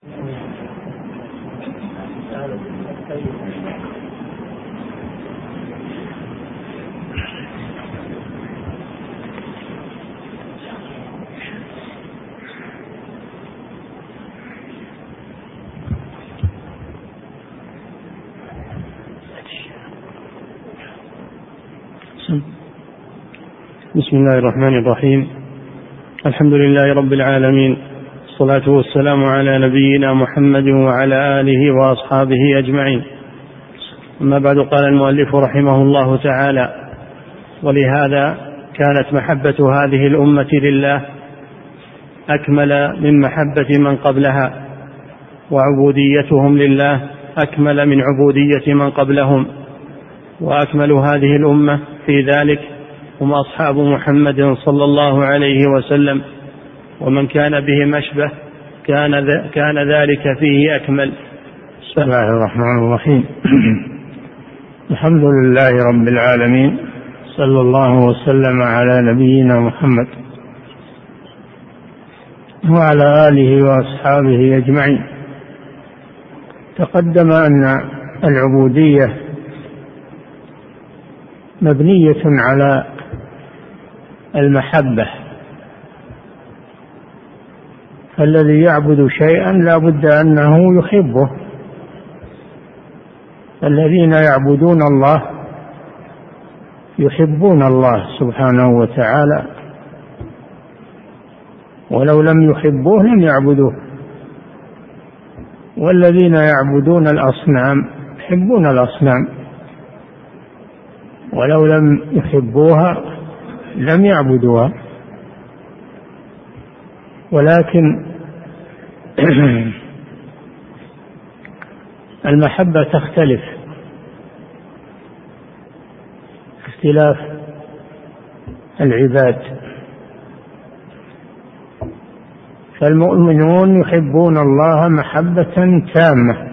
بسم الله الرحمن الرحيم. الحمد لله رب العالمين، الصلاة والسلام على نبينا محمد وعلى آله وأصحابه أجمعين. أما بعد، قال المؤلف رحمه الله تعالى: ولهذا كانت محبة هذه الأمة لله أكمل من محبة من قبلها، وعبوديتهم لله أكمل من عبودية من قبلهم، وأكمل هذه الأمة في ذلك هم أصحاب محمد صلى الله عليه وسلم، ومن كان بهم أشبه كان ذلك فيه أكمل. بسم الله الرحمن الرحيم. الحمد لله رب العالمين، صلى الله وسلم على نبينا محمد وعلى آله وأصحابه أجمعين. تقدم أن العبودية مبنية على المحبة، فالذي يعبد شيئا لا بد أنه يحبه. الذين يعبدون الله يحبون الله سبحانه وتعالى، ولو لم يحبوه لم يعبدوه. والذين يعبدون الأصنام يحبون الأصنام، ولو لم يحبوها لم يعبدوها. ولكن المحبة تختلف اختلاف العباد، فالمؤمنون يحبون الله محبة تامة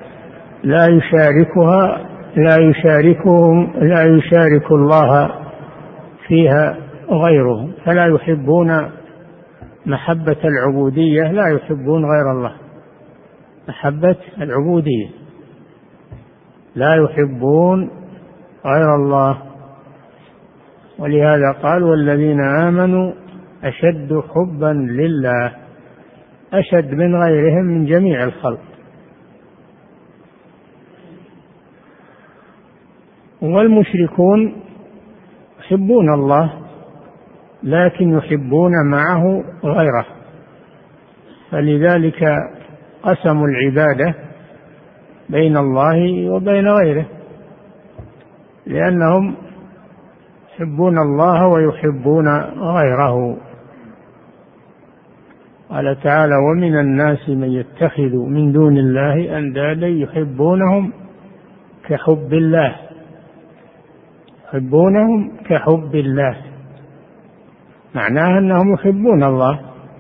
لا يشارك الله فيها غيره، فلا يحبون محبة العبودية، لا يحبون غير الله. محبة العبودية لا يحبون غير الله. ولهذا قال: والذين آمنوا أشد حبا لله، أشد من غيرهم من جميع الخلق. والمشركون يحبون الله لكن يحبون معه غيره، فلذلك قسموا العبادة بين الله وبين غيره، لأنهم يحبون الله ويحبون غيره. قال تعالى: ومن الناس من يتخذ من دون الله أندادا يحبونهم كحب الله. يحبونهم كحب الله، معناه أنهم يحبون الله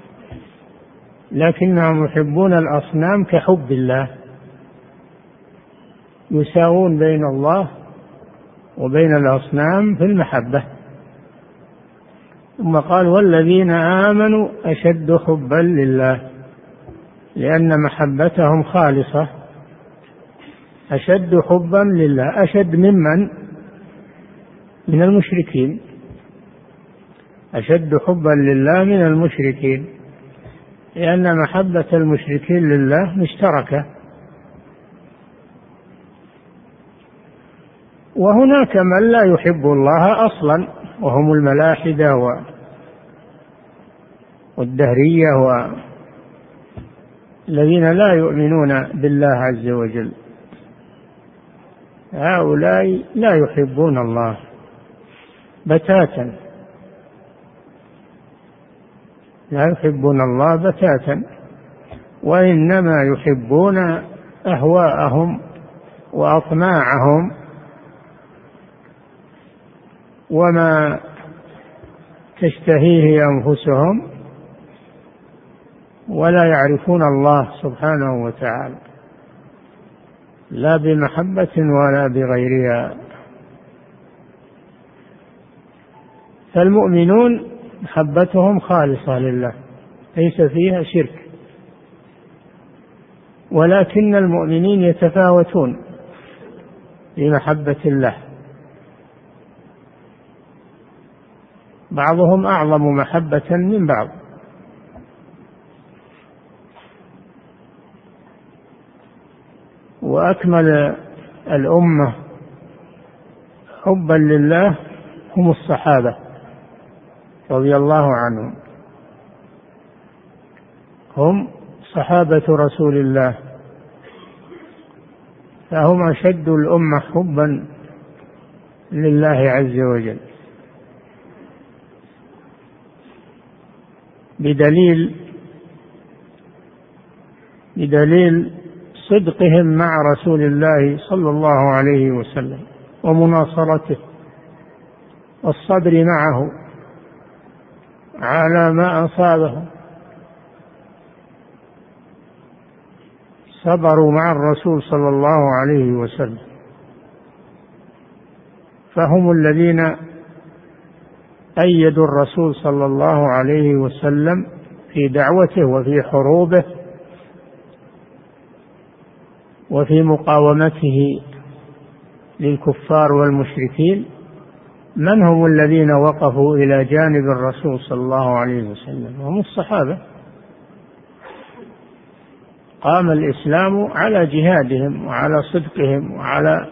لكنهم يحبون الأصنام كحب الله، يساوون بين الله وبين الأصنام في المحبة. ثم قال: والذين آمنوا أشد حبا لله، لأن محبتهم خالصة. أشد حبا لله، أشد من المشركين، أشد حبا لله من المشركين، لأن محبة المشركين لله مشتركة. وهناك من لا يحب الله أصلا، وهم الملاحدة والدهرية والذين لا يؤمنون بالله عز وجل. هؤلاء لا يحبون الله بتاتا، لا يحبون الله بتاتا، وإنما يحبون أهواءهم وأطماعهم وما تشتهيه أنفسهم، ولا يعرفون الله سبحانه وتعالى لا بمحبة ولا بغيرها. فالمؤمنون محبتهم خالصة لله، ليس فيها شرك، ولكن المؤمنين يتفاوتون في محبة الله، بعضهم أعظم محبة من بعض. وأكمل الأمة حبا لله هم الصحابة رضي الله عنهم، هم صحابة رسول الله، فهم أشد الأمة حبا لله عز وجل، بدليل صدقهم مع رسول الله صلى الله عليه وسلم ومناصرته والصبر معه على ما أصابه. صبروا مع الرسول صلى الله عليه وسلم، فهم الذين أيدوا الرسول صلى الله عليه وسلم في دعوته وفي حروبه وفي مقاومته للكفار والمشركين. من هم الذين وقفوا إلى جانب الرسول صلى الله عليه وسلم؟ هم الصحابة. قام الإسلام على جهادهم وعلى صدقهم وعلى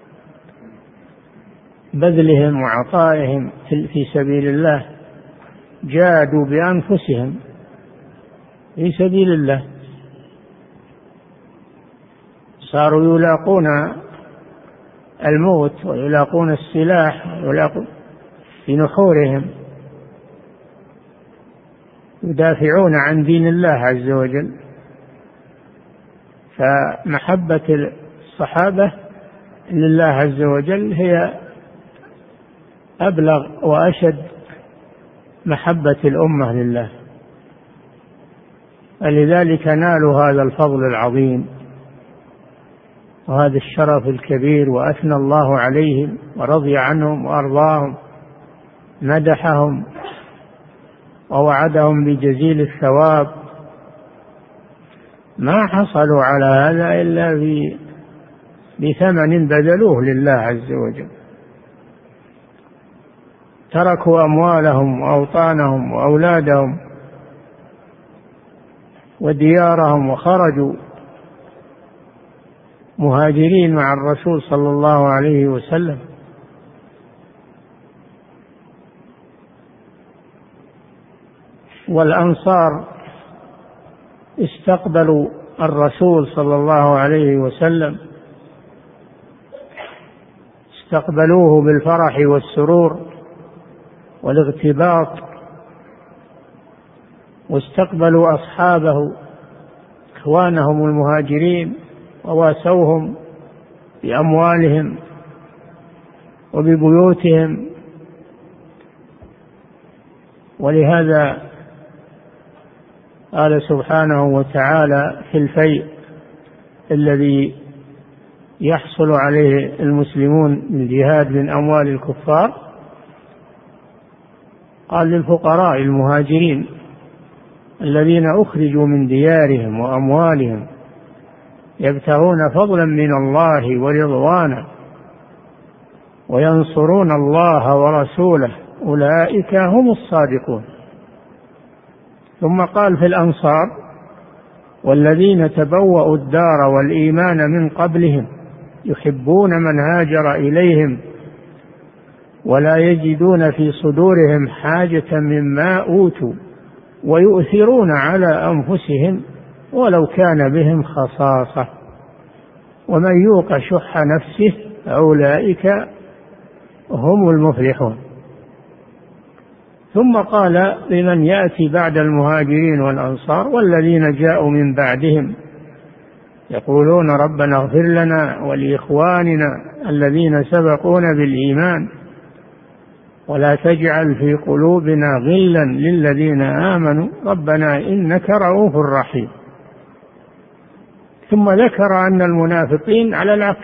بذلهم وعطائهم في سبيل الله، جادوا بأنفسهم في سبيل الله، صاروا يلاقون الموت ويلاقون السلاح ويلاقون في نحورهم، يدافعون عن دين الله عز وجل. فمحبة الصحابة لله عز وجل هي أبلغ وأشد محبة الأمة لله، ولذلك نالوا هذا الفضل العظيم وهذا الشرف الكبير، وأثنى الله عليهم ورضي عنهم وأرضاهم، مدحهم ووعدهم بجزيل الثواب. ما حصلوا على هذا إلا بثمن بذلوه لله عز وجل، تركوا أموالهم وأوطانهم وأولادهم وديارهم وخرجوا مهاجرين مع الرسول صلى الله عليه وسلم. والأنصار استقبلوا الرسول صلى الله عليه وسلم، استقبلوه بالفرح والسرور والاغتباط، واستقبلوا أصحابه إخوانهم المهاجرين وواسوهم بأموالهم وببيوتهم. ولهذا قال سبحانه وتعالى في الفيء الذي يحصل عليه المسلمون بالجهاد من أموال الكفار، قال للفقراء المهاجرين الذين أخرجوا من ديارهم وأموالهم يبتغون فضلا من الله ورضوانا وينصرون الله ورسوله أولئك هم الصادقون. ثم قال في الأنصار والذين تبوأوا الدار والإيمان من قبلهم يحبون من هاجر إليهم ولا يجدون في صدورهم حاجة مما أوتوا ويؤثرون على أنفسهم ولو كان بهم خصاصة ومن يوق شح نفسه أولئك هم المفلحون. ثم قال لمن يأتي بعد المهاجرين والأنصار والذين جاءوا من بعدهم يقولون ربنا اغفر لنا ولإخواننا الذين سبقونا بالإيمان ولا تجعل في قلوبنا غلا للذين آمنوا ربنا إنك رؤوف رحيم. ثم ذكر أن المنافقين على العكس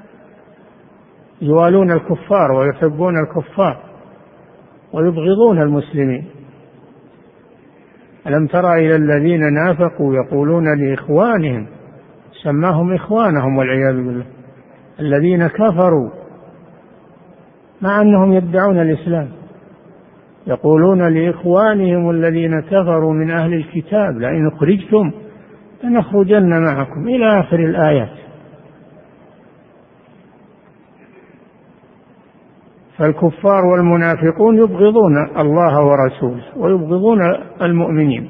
يوالون الكفار ويحبون الكفار ويبغضون المسلمين. ألم تر إلى الذين نافقوا يقولون لإخوانهم سماهم إخوانهم والعياذ بالله الذين كفروا مع أنهم يدعون الإسلام، يقولون لإخوانهم الذين كفروا من أهل الكتاب لئن أخرجتم لنخرجن معكم إلى آخر الآيات. فالكفار والمنافقون يبغضون الله ورسوله ويبغضون المؤمنين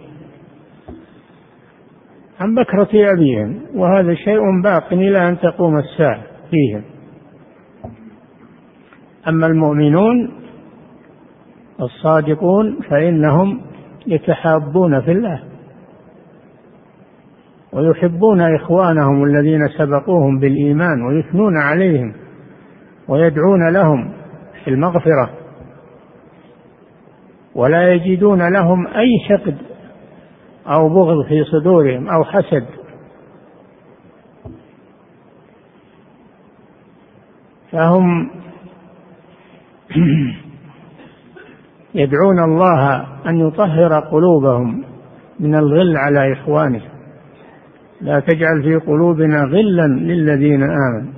عن بكرة أبيهم، وهذا شيء باق إلى أن تقوم الساعة فيهم. أما المؤمنون الصادقون فإنهم يتحابون في الله ويحبون إخوانهم الذين سبقوهم بالإيمان ويثنون عليهم ويدعون لهم في المغفرة، ولا يجدون لهم أي حقد أو بغض في صدورهم أو حسد. فهم يدعون الله أن يطهر قلوبهم من الغل على إخوانه، لا تجعل في قلوبنا غلا للذين آمنوا.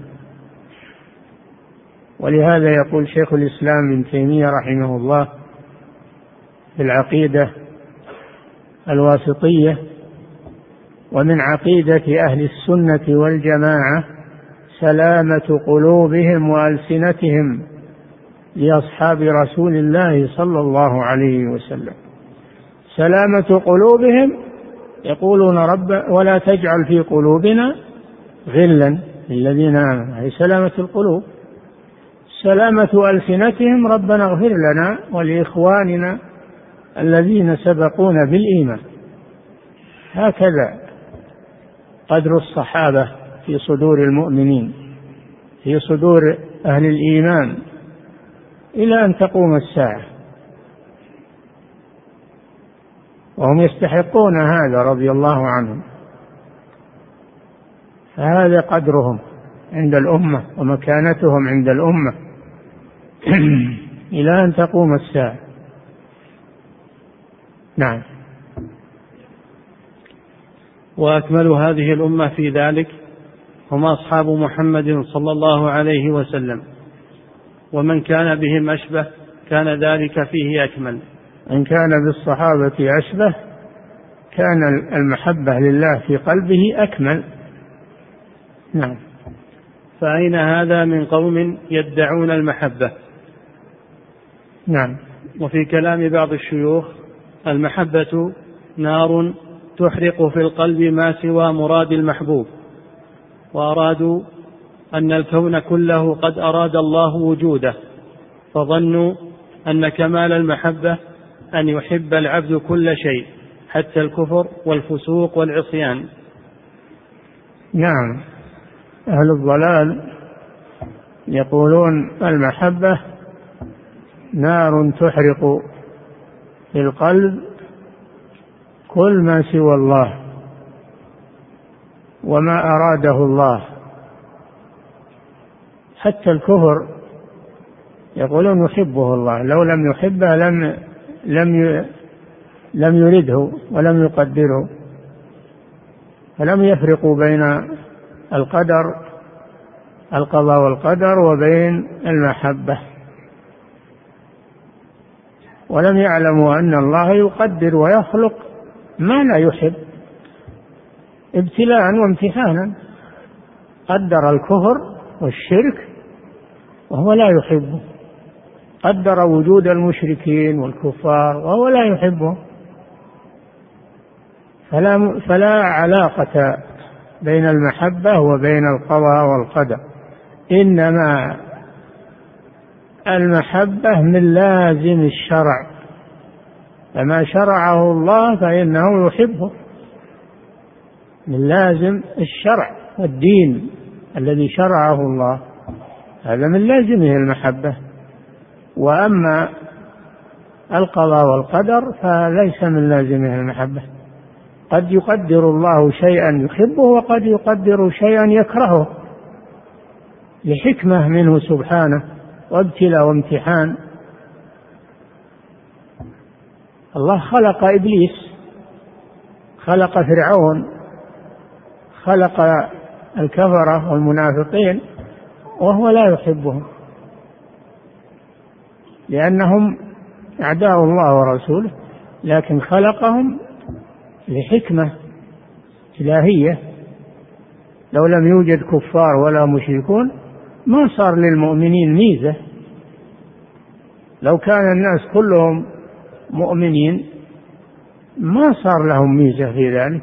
ولهذا يقول شيخ الإسلام ابن تيمية رحمه الله في العقيدة الواسطية: ومن عقيدة أهل السنة والجماعة سلامة قلوبهم وألسنتهم لأصحاب رسول الله صلى الله عليه وسلم. سلامة قلوبهم، يقولون رب ولا تجعل في قلوبنا غلا للذين آمنوا، أي سلامة القلوب. سلامة ألسنتهم: ربنا اغفر لنا ولإخواننا الذين سبقونا بالإيمان. هكذا قدر الصحابة في صدور المؤمنين، في صدور أهل الإيمان إلى أن تقوم الساعة، وهم يستحقون هذا رضي الله عنهم. فهذا قدرهم عند الأمة ومكانتهم عند الأمة إلى أن تقوم الساعة. نعم. وأكمل هذه الأمة في ذلك هم أصحاب محمد صلى الله عليه وسلم، ومن كان بهم أشبه كان ذلك فيه أكمل. إن كان بالصحابة أشبه كان المحبة لله في قلبه أكمل. نعم. فأين هذا من قوم يدعون المحبة؟ نعم. وفي كلام بعض الشيوخ: المحبة نار تحرق في القلب ما سوى مراد المحبوب، وأرادوا أن الكون كله قد أراد الله وجوده، فظنوا أن كمال المحبة أن يحب العبد كل شيء حتى الكفر والفسوق والعصيان. نعم. أهل الضلال يقولون المحبة نار تحرق في القلب كل ما سوى الله وما أراده الله، حتى الكفر يقولون يحبه الله، لو لم يحبه لم يرده ولم يقدره. فلم يفرقوا بين القضاء والقدر وبين المحبة، ولم يعلموا أن الله يقدر ويخلق ما لا يحب ابتلاء وامتحانا. قدر الكفر والشرك وهو لا يحبه، قدر وجود المشركين والكفار وهو لا يحبه. فلا علاقة بين المحبة وبين القضاء والقدر، إنما المحبة من لازم الشرع، فما شرعه الله فإنه يحبه، من لازم الشرع والدين الذي شرعه الله، هذا من لازمه المحبة. وأما القضاء والقدر فليس من لازمه المحبة، قد يقدر الله شيئا يحبه وقد يقدر شيئا يكرهه لحكمة منه سبحانه وابتلاء وامتحان. الله خلق إبليس، خلق فرعون، خلق الكفرة والمنافقين وهو لا يحبهم، لأنهم أعداء الله ورسوله، لكن خلقهم لحكمة إلهية. لو لم يوجد كفار ولا مشركون ما صار للمؤمنين ميزة. لو كان الناس كلهم مؤمنين ما صار لهم ميزة في ذلك.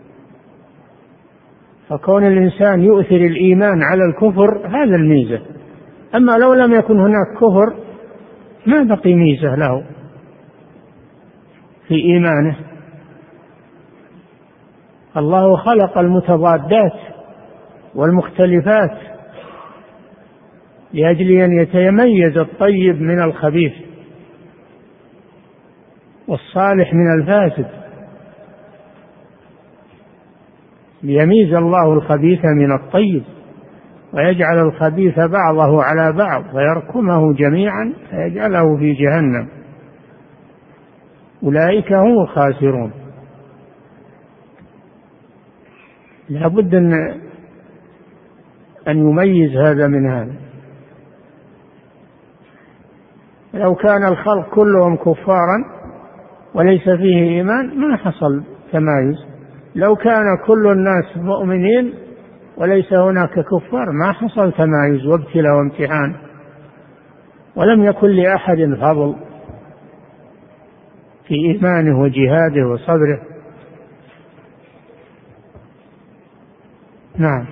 فكون الإنسان يؤثر الإيمان على الكفر هذا الميزة. أما لو لم يكن هناك كفر ما بقي ميزة له في إيمانه. الله خلق المتضادات والمختلفات لأجل أن يتميز الطيب من الخبيث والصالح من الفاسد، ليميز الله الخبيث من الطيب ويجعل الخبيث بعضه على بعض ويركمه جميعا فيجعله في جهنم، أولئك هم الخاسرون. لا بد أن يميز هذا من هذا. لو كان الخلق كلهم كفارا وليس فيه إيمان ما حصل تمايز. لو كان كل الناس مؤمنين وليس هناك كفار ما حصل تمايز وابتلاء وامتحان، ولم يكن لأحد فضل في إيمانه وجهاده وصبره. نعم.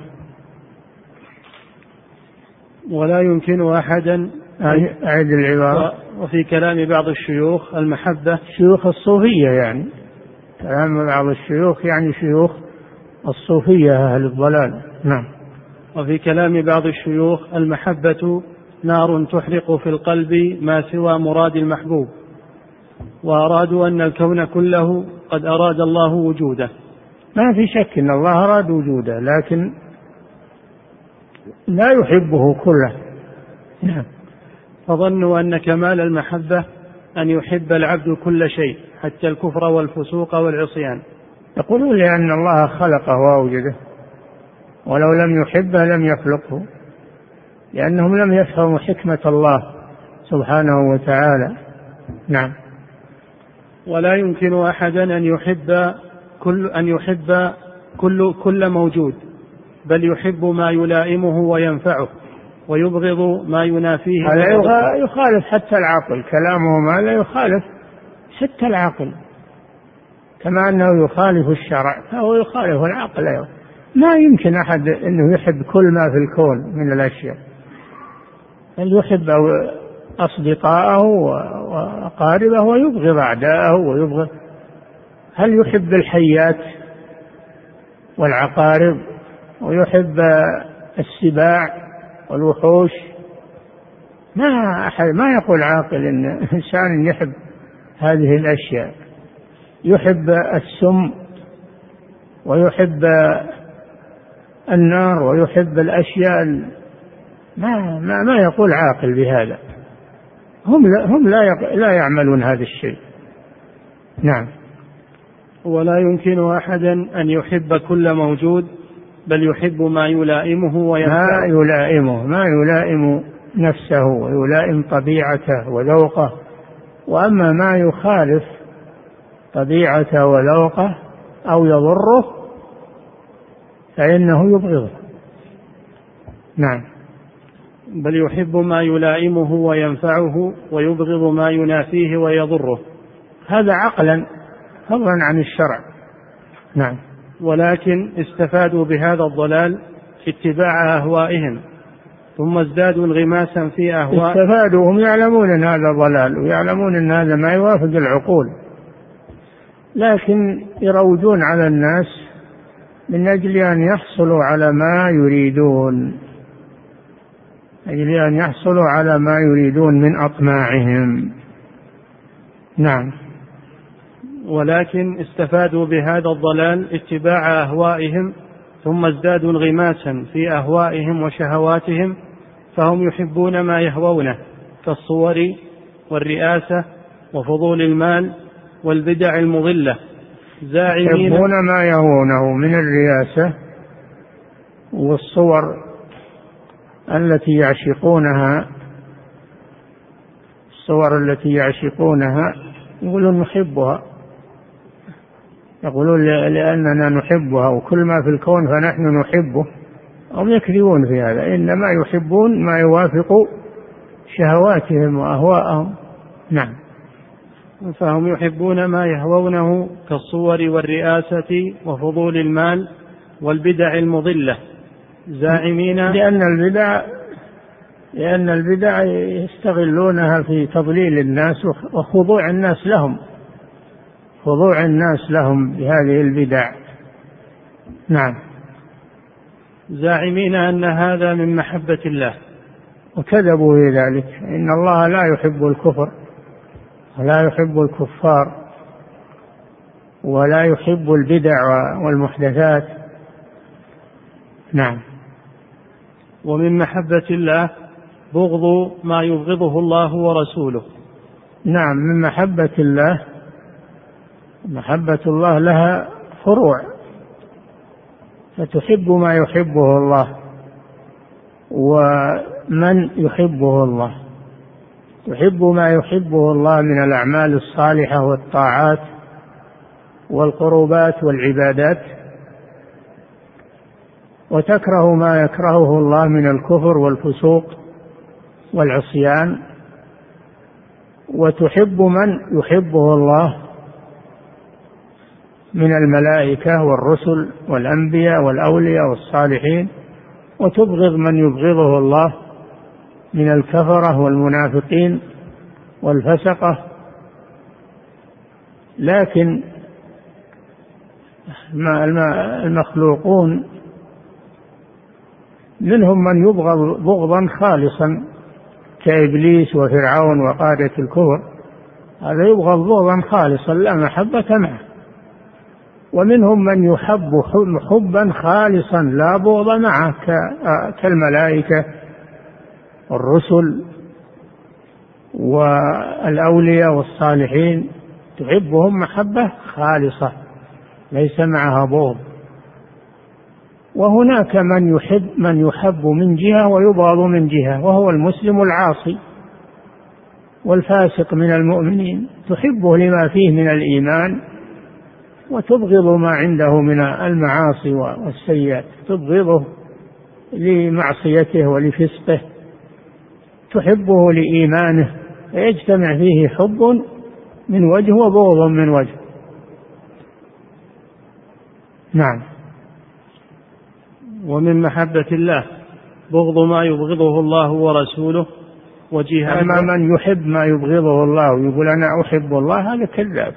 ولا يمكن أحدا أعد العبارة. وفي كلام بعض الشيوخ المحبة، شيوخ الصوفية يعني، كلام بعض الشيوخ يعني شيوخ الصوفية أهل الضلال. نعم. وفي كلام بعض الشيوخ المحبة نار تحرق في القلب ما سوى مراد المحبوب، وأرادوا أن الكون كله قد أراد الله وجوده. ما في شك أن الله أراد وجوده، لكن لا يحبه كله. نعم. فظنوا أن كمال المحبة أن يحب العبد كل شيء حتى الكفر والفسوق والعصيان. يقولون لأن الله خلقه وأوجده، ولو لم يحبه لم يخلقه، لأنهم لم يفهموا حكمة الله سبحانه وتعالى. نعم. ولا يمكن أحدا أن يحب كل موجود، بل يحب ما يلائمه وينفعه ويبغض ما ينافيه. هذا يخالف حتى العقل، كلامهم هذا يخالف حتى العقل، كما أنه يخالف الشرع فهو يخالف العقل أيضا. ما يمكن أحد أنه يحب كل ما في الكون من الأشياء، بل يحب أصدقاءه وأقاربه ويبغض أعداءه ويبغض. هل يحب الحيات والعقارب ويحب السباع والوحوش؟ ما يقول عاقل إن إنسان يحب هذه الأشياء. يحب السم ويحب النار ويحب الأشياء. ما يقول عاقل بهذا. هم لا يعملون هذا الشيء. نعم. ولا يمكن أحدا أن يحب كل موجود، بل يحب ما يلائمه وينفعه. ما يلائم نفسه ويلائم طبيعته وذوقه. وأما ما يخالف طبيعته وذوقه أو يضره فإنه يبغضه. نعم. بل يحب ما يلائمه وينفعه ويبغض ما ينافيه ويضره. هذا عقلا فضلا عن الشرع. نعم. ولكن استفادوا بهذا الضلال في اتباع أهوائهم، ثم ازدادوا انغماسا في أهواء. استفادوا، هم يعلمون أن هذا ضلال ويعلمون أن هذا ما يوافق العقول، لكن يروجون على الناس من أجل أن يحصلوا على ما يريدون، أجل أن يحصلوا على ما يريدون من أطماعهم. نعم. ولكن استفادوا بهذا الضلال اتباع أهوائهم، ثم ازدادوا انغماسا في أهوائهم وشهواتهم، فهم يحبون ما يهوونه كالصور والرئاسة وفضول المال والبدع المضلة، زاعمين يحبون ما يهوونه من الرياسة والصور التي يعشقونها يقولون نحبها، يقولون لأننا نحبها وكل ما في الكون فنحن نحبه. هم يكذبون في هذا، إنما يحبون ما يوافق شهواتهم وأهواءهم. نعم. فهم يحبون ما يهوونه كالصور والرئاسة وفضول المال والبدع المضلة، زاعمين لأن البدع يستغلونها في تضليل الناس وخضوع الناس لهم بهذه البدع. نعم. زاعمين أن هذا من محبة الله، وكذبوا في ذلك. إن الله لا يحب الكفر ولا يحب الكفار ولا يحب البدع والمحدثات. نعم. ومن محبة الله بغض ما يبغضه الله ورسوله. نعم، من محبة الله، محبة الله لها فروع، فتحب ما يحبه الله ومن يحبه الله. تحب ما يحبه الله من الأعمال الصالحة والطاعات والقربات والعبادات، وتكره ما يكرهه الله من الكفر والفسوق والعصيان. وتحب من يحبه الله من الملائكة والرسل والأنبياء والأولياء والصالحين، وتبغض من يبغضه الله من الكفرة والمنافقين والفسقة. لكن المخلوقون منهم من يبغض بغضا خالصا كإبليس وفرعون وقادة الكفر، هذا يبغض بغضا خالصا لا محبة معه. ومنهم من يحب حبا خالصا لا بغض معه كالملائكة والرسل والأولياء والصالحين، تحبهم محبة خالصة ليس معها بغض. وهناك من يحب من جهة ويبغض من جهة، وهو المسلم العاصي والفاسق من المؤمنين، تحبه لما فيه من الإيمان وتبغض ما عنده من المعاصي والسيئات، تبغضه لمعصيته ولفسقه، تحبه لإيمانه، فيجتمع فيه حب من وجه وبغض من وجه. نعم. ومن محبة الله بغض ما يبغضه الله ورسوله وجهاد. أما من يحب ما يبغضه الله ويقول أنا أحب الله، هذا كذاب.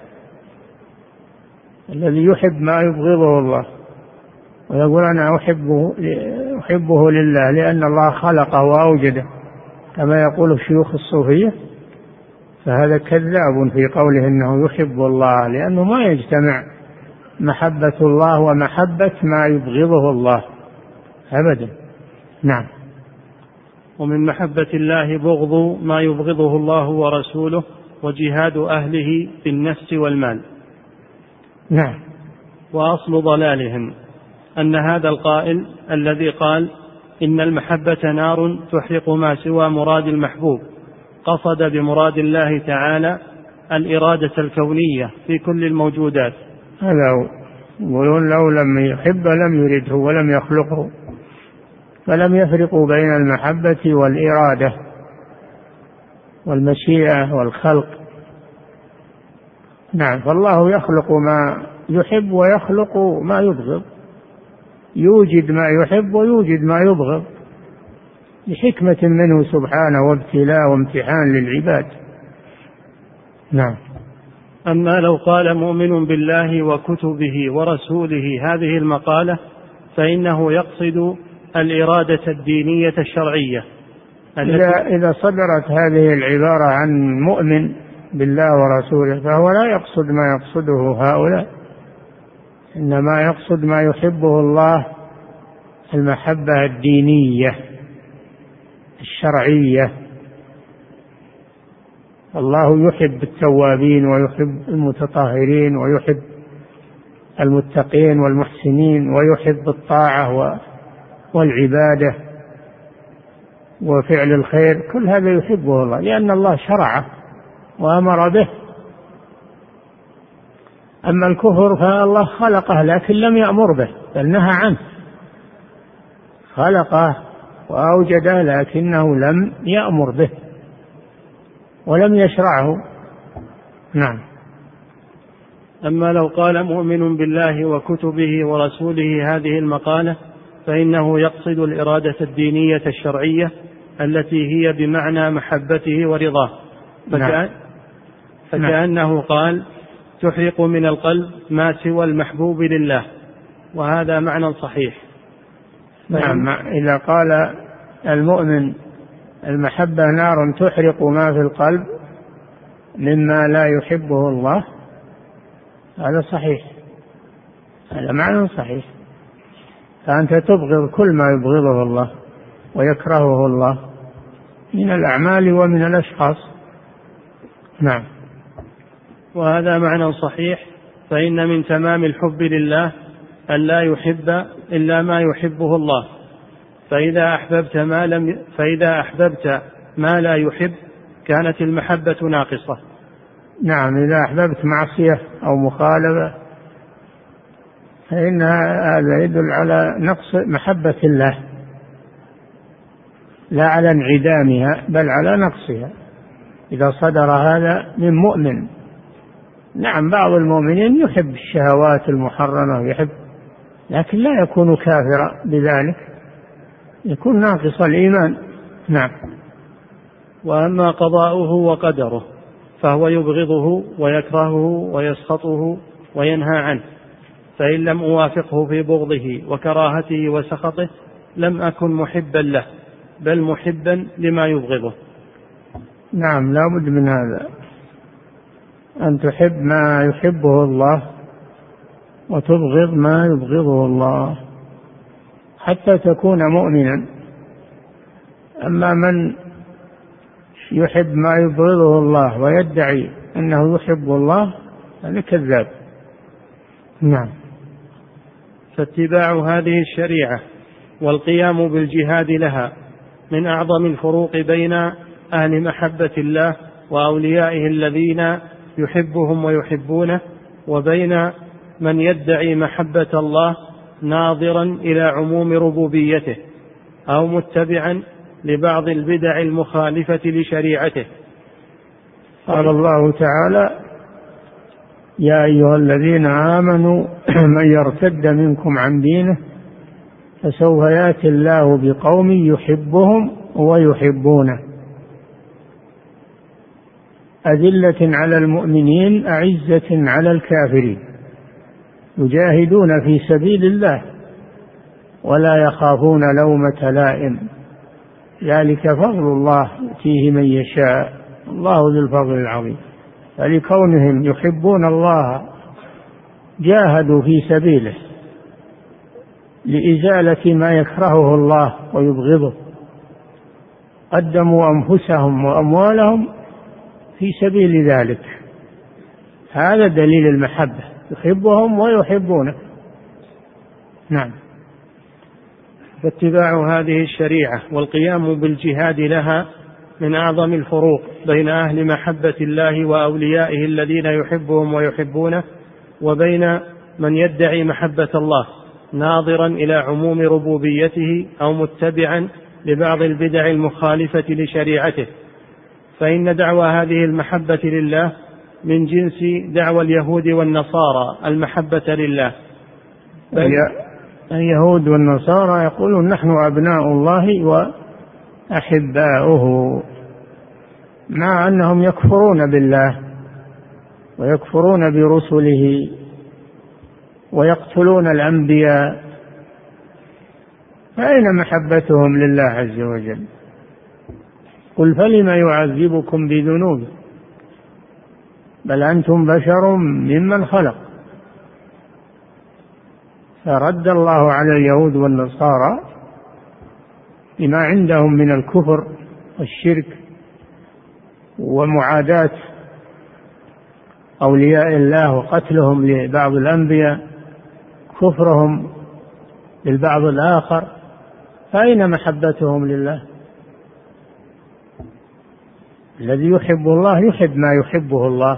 الذي يحب ما يبغضه الله ويقول أنا أحبه لله لأن الله خلقه وأوجده كما يقول الشيوخ الصوفية، فهذا كذاب في قوله إنه يحب الله، لأنه ما يجتمع محبة الله ومحبة ما يبغضه الله أبدا. نعم. ومن محبة الله بغض ما يبغضه الله ورسوله وجهاد أهله بالنفس والمال. نعم. وأصل ضلالهم أن هذا القائل الذي قال إن المحبة نار تحرق ما سوى مراد المحبوب قصد بمراد الله تعالى الإرادة الكونية في كل الموجودات. هذا هو، يقولون لو لم يحب لم يرده ولم يخلقه، فلم يفرقوا بين المحبة والإرادة والمشيئة والخلق. نعم. فالله يخلق ما يحب ويخلق ما يبغض، يوجد ما يحب ويوجد ما يبغض لحكمة منه سبحانه وابتلاء وامتحان للعباد. نعم. أما لو قال مؤمن بالله وكتبه ورسوله هذه المقالة فإنه يقصد الإرادة الدينية الشرعية. إذا صدرت هذه العبارة عن مؤمن بالله ورسوله فهو لا يقصد ما يقصده هؤلاء، إنما يقصد ما يحبه الله، المحبة الدينية الشرعية. الله يحب التوابين ويحب المتطهرين ويحب المتقين والمحسنين ويحب الطاعة والعبادة وفعل الخير، كل هذا يحبه الله لأن الله شرعه وأمر به. أما الكفر فالله خلقه لكن لم يأمر به بل نهى عنه، خلقه وأوجده لكنه لم يأمر به ولم يشرعه. نعم. أما لو قال مؤمن بالله وكتبه ورسوله هذه المقالة فإنه يقصد الإرادة الدينية الشرعية التي هي بمعنى محبته ورضاه، فكأنه قال تحرق من القلب ما سوى المحبوب لله، وهذا معنى صحيح. نعم. إذا قال المؤمن المحبة نار تحرق ما في القلب مما لا يحبه الله، هذا صحيح، هذا معنى صحيح. فأنت تبغض كل ما يبغضه الله ويكرهه الله من الأعمال ومن الأشخاص. نعم. وهذا معنى صحيح، فإن من تمام الحب لله أن لا يحب إلا ما يحبه الله، فإذا أحببت ما لا يحب كانت المحبة ناقصة. نعم. إذا أحببت معصية أو مخالفة فإن هذا يدل على نقص محبة الله، لا على انعدامها بل على نقصها إذا صدر هذا من مؤمن. نعم، بعض المؤمنين يحب الشهوات المحرمة ويحب، لكن لا يكون كافرا بذلك، يكون ناقص الإيمان. نعم. وأما قضاؤه وقدره فهو يبغضه ويكرهه ويسخطه وينهى عنه، فإن لم أوافقه في بغضه وكراهته وسخطه لم أكن محبا له بل محبا لما يبغضه. نعم، لا بد من هذا، أن تحب ما يحبه الله وتبغض ما يبغضه الله حتى تكون مؤمنا. أما من يحب ما يبغضه الله ويدعي أنه يحب الله هذا كذاب. نعم. فاتباع هذه الشريعة والقيام بالجهاد لها من أعظم الفروق بين أهل محبة الله وأوليائه الذين يحبهم ويحبونه، وبين من يدعي محبة الله ناظرا إلى عموم ربوبيته أو متبعا لبعض البدع المخالفة لشريعته. قال الله تعالى: يا أيها الذين آمنوا من يرتد منكم عن دينه فسوف يأتي الله بقوم يحبهم ويحبونه أذلة على المؤمنين أعزة على الكافرين يجاهدون في سبيل الله ولا يخافون لومة لائم ذلك فضل الله يؤتيه من يشاء الله ذو الفضل العظيم. فلكونهم يحبون الله جاهدوا في سبيله لإزالة ما يكرهه الله ويبغضه، قدموا أنفسهم وأموالهم في سبيل ذلك. هذا دليل المحبة، يحبهم ويحبونه. نعم. فاتباع هذه الشريعة والقيام بالجهاد لها من أعظم الفروق بين أهل محبة الله وأوليائه الذين يحبهم ويحبونه، وبين من يدعي محبة الله ناظرا إلى عموم ربوبيته أو متبعا لبعض البدع المخالفة لشريعته. فإن دعوى هذه المحبة لله من جنس دعوى اليهود والنصارى المحبة لله. اليهود والنصارى يقولون نحن أبناء الله وأحباؤه، مع أنهم يكفرون بالله ويكفرون برسله ويقتلون الأنبياء، فأين محبتهم لله عز وجل؟ قل فلم يعذبكم بذنوبكم بل أنتم بشر ممن خلق. فرد الله على اليهود والنصارى بما عندهم من الكفر والشرك ومعاداة أولياء الله وقتلهم لبعض الأنبياء، كفرهم للبعض الآخر، فأين محبتهم لله؟ الذي يحب الله يحب ما يحبه الله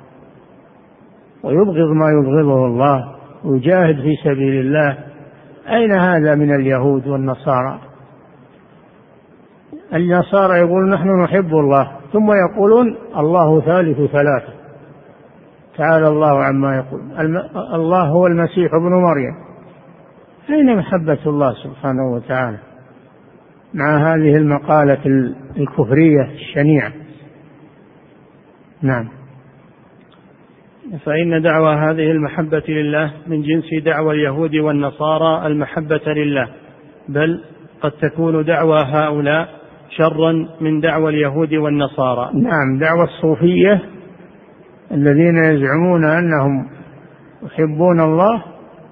ويبغض ما يبغضه الله ويجاهد في سبيل الله. أين هذا من اليهود والنصارى؟ النصارى يقول نحن نحب الله ثم يقولون الله ثالث ثلاثة، تعالى الله عما يقول، الله هو المسيح ابن مريم. أين محبة الله سبحانه وتعالى مع هذه المقالة الكفرية الشنيعة؟ نعم. فإن دعوى هذه المحبة لله من جنس دعوى اليهود والنصارى المحبة لله، بل قد تكون دعوى هؤلاء شرا من دعوى اليهود والنصارى. نعم، دعوى الصوفية الذين يزعمون أنهم يحبون الله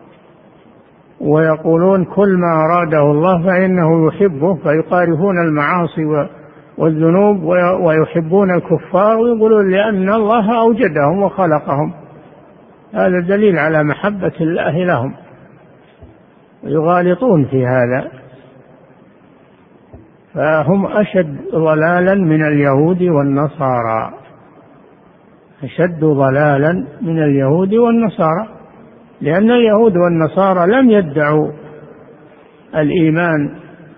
ويقولون كل ما أراده الله فإنه يحبه، فيقارفون المعاصي والذنوب ويحبون الكفار ويقولون لأن الله أوجدهم وخلقهم. هذا دليل على محبة الله لهم، ويغالطون في هذا، فهم أشد ضلالا من اليهود والنصارى، أشد ضلالا من اليهود والنصارى، لأن اليهود والنصارى لم يدعوا الإيمان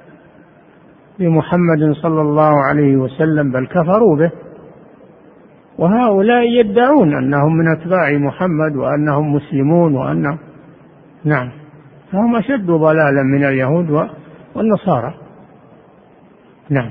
بمحمد صلى الله عليه وسلم بل كفروا به، وهؤلاء يدعون أنهم من أتباع محمد وأنهم مسلمون وأنهم نعم، فهم أشد ضلالا من اليهود والنصارى. نعم.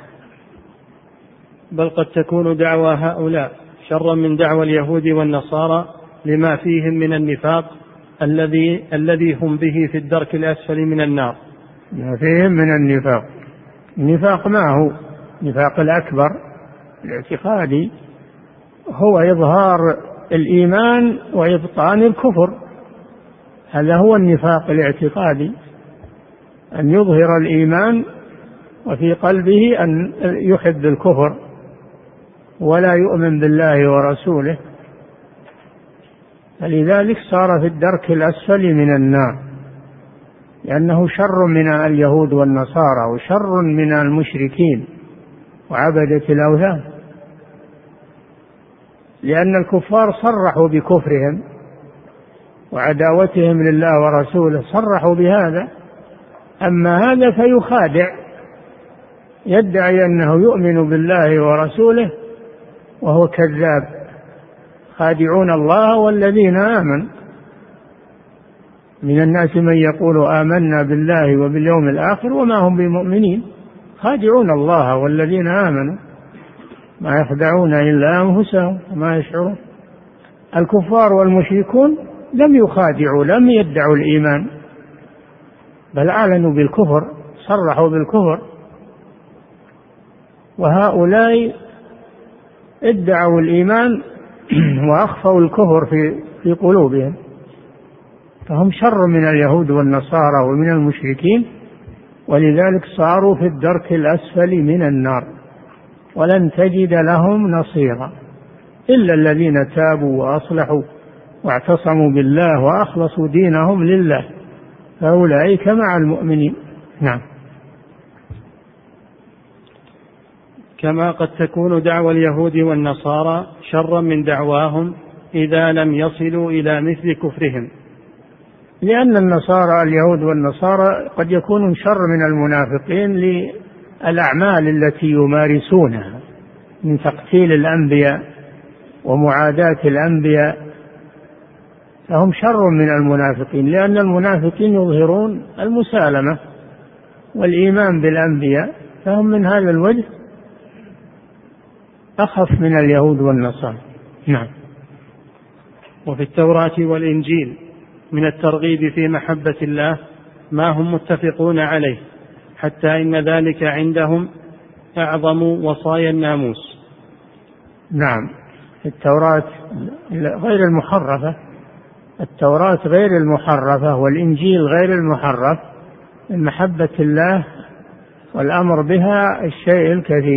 بل قد تكون دعوى هؤلاء شرا من دعوى اليهود والنصارى لما فيهم من النفاق الذي هم به في الدرك الأسفل من النار. ما فيهم من النفاق ما هو النفاق الأكبر الاعتقادي، هو إظهار الإيمان وإبطان الكفر، هذا هو النفاق الاعتقادي، أن يظهر الإيمان وفي قلبه أن يحب الكفر ولا يؤمن بالله ورسوله، فلذلك صار في الدرك الأسفل من النار، لأنه شر من اليهود والنصارى وشر من المشركين وعبدة الأوثان، لأن الكفار صرحوا بكفرهم وعداوتهم لله ورسوله، صرحوا بهذا. أما هذا فيخادع، يدعي أنه يؤمن بالله ورسوله وهو كذاب، خادعون الله والذين آمنوا. من الناس من يقول آمنا بالله وباليوم الآخر وما هم بمؤمنين، خادعون الله والذين آمنوا ما يخدعون إلا أنفسهم وما يشعرون. الكفار والمشركون لم يخادعوا، لم يدعوا الإيمان، بل أعلنوا بالكفر، صرحوا بالكفر، وهؤلاء ادعوا الإيمان وأخفوا الكفر في قلوبهم، فهم شر من اليهود والنصارى ومن المشركين، ولذلك صاروا في الدرك الأسفل من النار ولن تجد لهم نصيرا إلا الذين تابوا وأصلحوا واعتصموا بالله وأخلصوا دينهم لله فأولئك مع المؤمنين. نعم. كما قد تكون دعوى اليهود والنصارى شرا من دعواهم إذا لم يصلوا إلى مثل كفرهم، لأن النصارى اليهود والنصارى قد يكونون شر من المنافقين للأعمال التي يمارسونها من تقتيل الأنبياء ومعاداة الأنبياء، فهم شر من المنافقين، لأن المنافقين يظهرون المسالمة والإيمان بالأنبياء، فهم من هذا الوجه أخف من اليهود والنصارى. نعم. وفي التوراة والإنجيل من الترغيب في محبة الله ما هم متفقون عليه، حتى إن ذلك عندهم أعظم وصايا الناموس. نعم. التوراة غير المحرفة، التوراة غير المحرفة والإنجيل غير المحرف، من محبة الله والأمر بها الشيء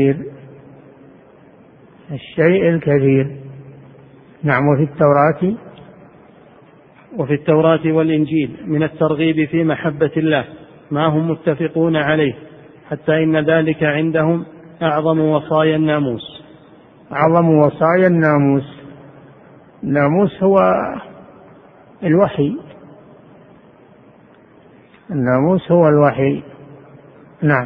الكثير. نعم. وفي التوراة والإنجيل من الترغيب في محبة الله ما هم متفقون عليه، حتى إن ذلك عندهم أعظم وصايا الناموس. أعظم وصايا الناموس. الناموس هو الوحي، الناموس هو الوحي. نعم.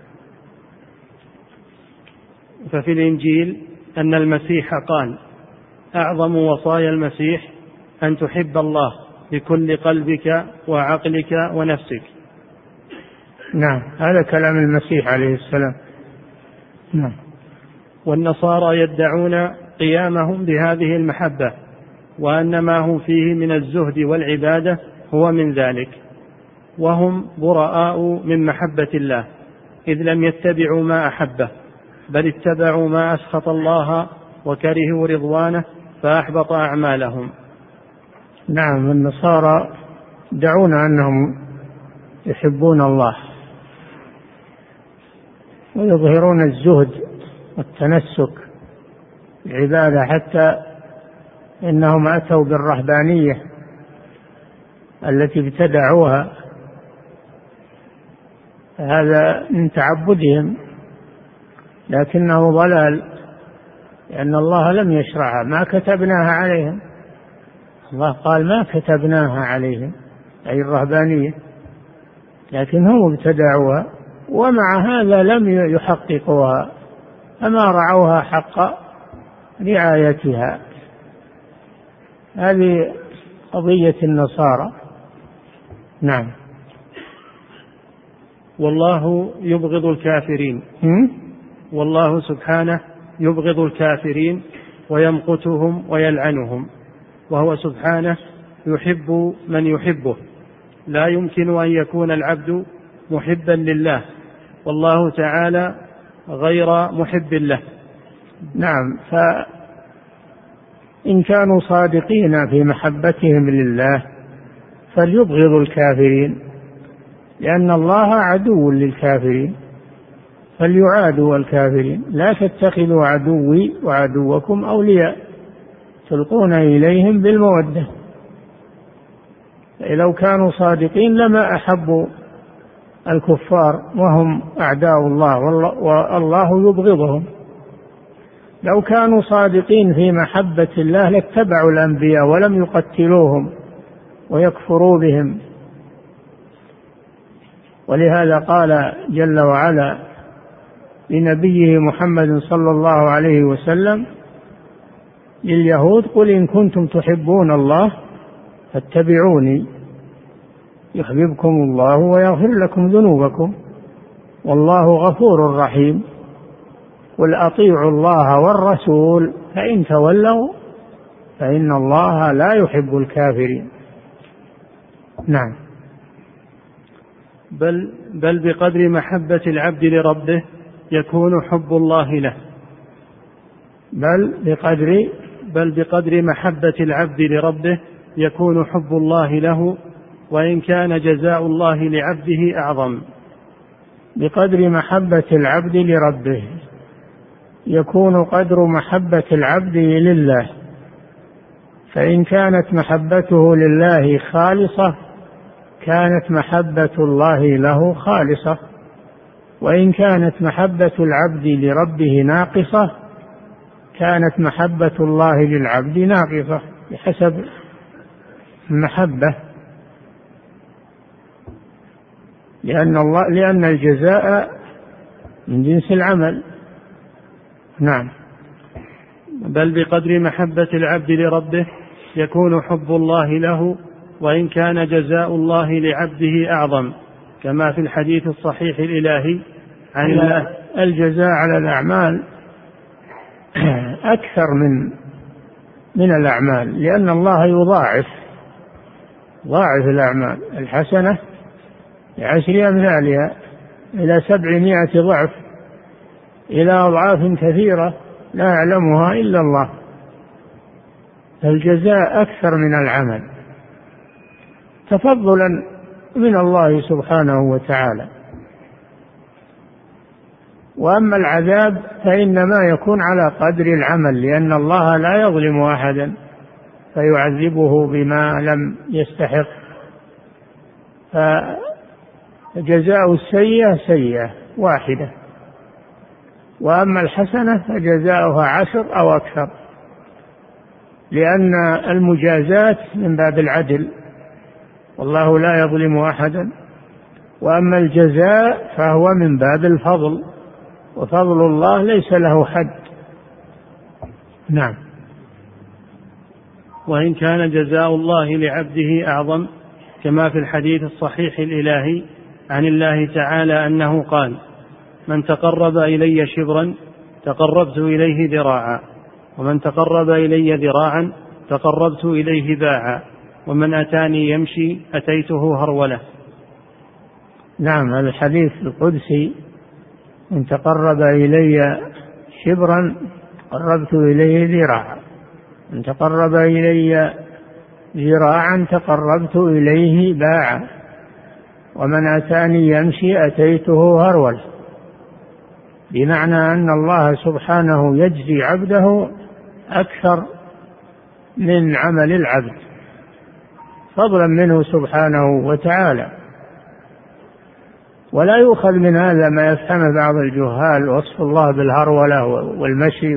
ففي الإنجيل أن المسيح قال: أعظم وصايا المسيح أن تحب الله بكل قلبك وعقلك ونفسك. نعم، هذا كلام المسيح عليه السلام. نعم. والنصارى يدعون قيامهم بهذه المحبة، وأن ما هم فيه من الزهد والعبادة هو من ذلك، وهم براء من محبة الله، إذ لم يتبعوا ما أحبه، بل اتبعوا ما أسخط الله وكرهوا رضوانه فأحبط أعمالهم. نعم، النصارى يدعون أنهم يحبون الله ويظهرون الزهد والتنسك العبادة، حتى إنهم أتوا بالرهبانية التي ابتدعوها، هذا من تعبدهم، لكنه ضلال، لأن الله لم يشرعها، ما كتبناها عليهم. الله قال: ما كتبناها عليهم، أي الرهبانية، لكن هم ابتدعوها، ومع هذا لم يحققوها، فما رعوها حق رعايتها. هذه قضية النصارى. نعم. والله يبغض الكافرين. والله سبحانه يبغض الكافرين ويمقتهم ويلعنهم، وهو سبحانه يحب من يحبه. لا يمكن أن يكون العبد محبا لله والله تعالى غير محب له. نعم، فإن كانوا صادقين في محبتهم لله فليبغضوا الكافرين، لأن الله عدو للكافرين، فليعادوا الكافرين. لا تتخذوا عدوي وعدوكم أولياء تلقون إليهم بالمودة. لو كانوا صادقين لما أحبوا الكفار وهم أعداء الله، والله يبغضهم. لو كانوا صادقين في محبة الله لاتبعوا الأنبياء ولم يقتلوهم ويكفروا بهم. ولهذا قال جل وعلا لنبيه محمد صلى الله عليه وسلم لليهود: قل إن كنتم تحبون الله فاتبعوني يحببكم الله ويغفر لكم ذنوبكم والله غفور رحيم. قل أطيعوا الله والرسول فإن تولوا فإن الله لا يحب الكافرين. نعم. بل بقدر محبة العبد لربه يكون حب الله له. بل بقدر محبة العبد لربه يكون حب الله له، وإن كان جزاء الله لعبده أعظم. بقدر محبة العبد لربه يكون قدر محبة العبد لله، فإن كانت محبته لله خالصة كانت محبة الله له خالصة، وإن كانت محبة العبد لربه ناقصة كانت محبة الله للعبد ناقصة بحسب المحبة، لأن الجزاء من جنس العمل. نعم. بل بقدر محبة العبد لربه يكون حب الله له، وإن كان جزاء الله لعبده أعظم، كما في الحديث الصحيح الإلهي عن الله: الجزاء على الأعمال أكثر من الأعمال، لأن الله يضاعف الأعمال الحسنة ل10 أمثالها إلى 700 ضعف، إلى أضعاف كثيرة لا يعلمها إلا الله. فالجزاء أكثر من العمل تفضلا من الله سبحانه وتعالى. وأما العذاب فإنما يكون على قدر العمل، لأن الله لا يظلم أحدا فيعذبه بما لم يستحق. فجزاء السيئة سيئة واحدة، وأما الحسنة فجزاؤها 10 أو أكثر، لأن المجازات من باب العدل والله لا يظلم أحدا، وأما الجزاء فهو من باب الفضل، وفضل الله ليس له حد. نعم. وإن كان جزاء الله لعبده أعظم، كما في الحديث الصحيح الإلهي عن الله تعالى أنه قال: من تقرب إلي شبرا تقربت إليه ذراعا، ومن تقرب إلي ذراعا تقربت إليه باعا، ومن أتاني يمشي أتيته هرولة. نعم، هذا الحديث القدسي: من تقرب إلي شبرا قربت إليه ذراعا، من تقرب إلي ذراعا تقربت إليه باعا، ومن أتاني يمشي أتيته هرولة. بمعنى أن الله سبحانه يجزي عبده أكثر من عمل العبد فضلا منه سبحانه وتعالى. ولا يؤخذ من هذا ما يفهمه بعض الجهال، وصف الله بالهرولة والمشي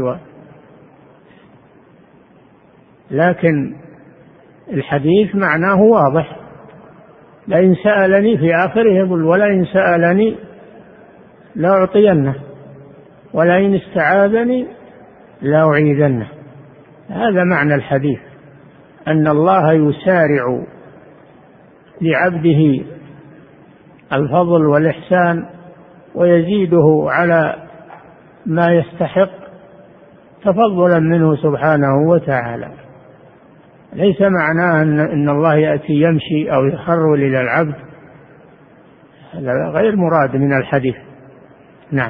لكن الحديث معناه واضح: لئن سألني، في آخره يقول: ولئن سألني لأعطينه، ولئن استعاذني لأعيذنه. هذا معنى الحديث، أن الله يسارع لعبده الفضل والإحسان ويزيده على ما يستحق تفضلا منه سبحانه وتعالى. ليس معناه أن الله يأتي يمشي أو يخرول إلى العبد، هذا غير مراد من الحديث. نعم.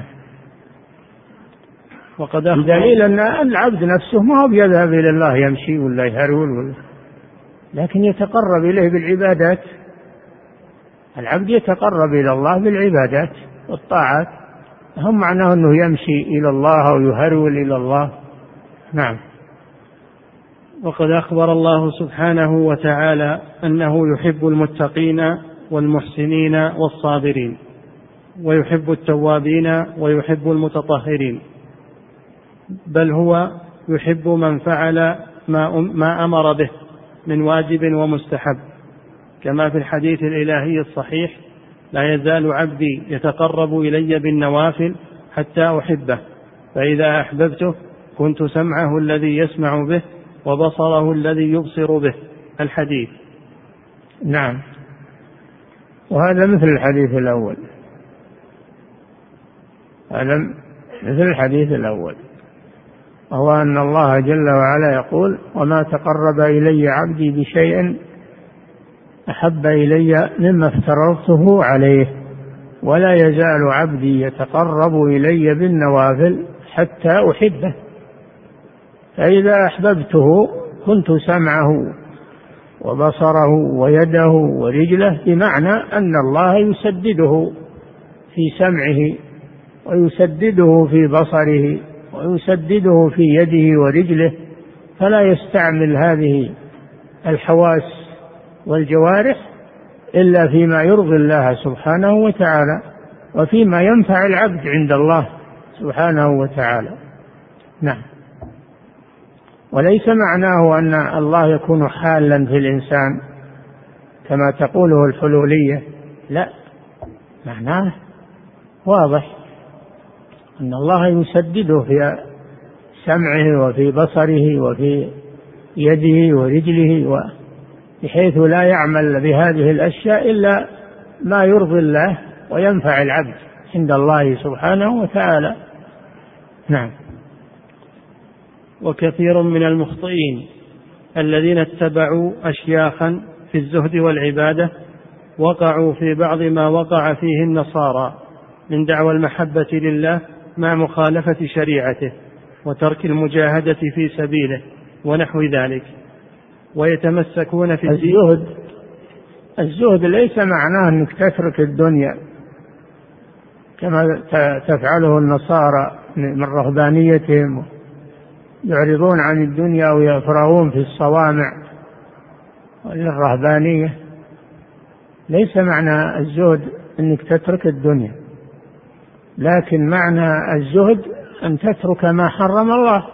بدليل أن العبد نفسه ما هو يذهب إلى الله يمشي ولا يهرول لكن يتقرب إليه بالعبادات. العبد يتقرب إلى الله بالعبادات والطاعات، هم معناه أنه يمشي إلى الله أو يهرول إلى الله. نعم. وقد أخبر الله سبحانه وتعالى أنه يحب المتقين والمحسنين والصابرين، ويحب التوابين ويحب المتطهرين، بل هو يحب من فعل ما أمر به من واجب ومستحب، كما في الحديث الإلهي الصحيح: لا يزال عبدي يتقرب إلي بالنوافل حتى أحبه، فإذا أحببته كنت سمعه الذي يسمع به وبصره الذي يبصر به. الحديث. نعم. وهذا مثل الحديث الأول، هذا مثل الحديث الأول، وهو أن الله جل وعلا يقول: وما تقرب إلي عبدي بشيء أحب إلي مما افترضته عليه، ولا يزال عبدي يتقرب إلي بالنوافل حتى أحبه، فإذا أحببته كنت سمعه وبصره ويده ورجله، بمعنى أن الله يسدده في سمعه ويسدده في بصره ويسدده في يده ورجله، فلا يستعمل هذه الحواس والجوارح إلا فيما يرضي الله سبحانه وتعالى وفيما ينفع العبد عند الله سبحانه وتعالى. نعم. وليس معناه أن الله يكون حالا في الإنسان كما تقوله الحلولية، لا، معناه واضح أن الله يسدده في سمعه وفي بصره وفي يده ورجله، بحيث لا يعمل بهذه الأشياء إلا ما يرضي الله وينفع العبد عند الله سبحانه وتعالى. نعم. وكثير من المخطئين الذين اتبعوا أشياخا في الزهد والعبادة وقعوا في بعض ما وقع فيه النصارى من دعوى المحبة لله مع مخالفة شريعته وترك المجاهدة في سبيله ونحو ذلك، ويتمسكون في الزهد ليس معناه أنك تترك الدنيا كما تفعله النصارى من رهبانيتهم، يعرضون عن الدنيا ويفرغون في الصوامع والرهبانية. ليس معنى الزهد أنك تترك الدنيا، لكن معنى الزهد أن تترك ما حرم الله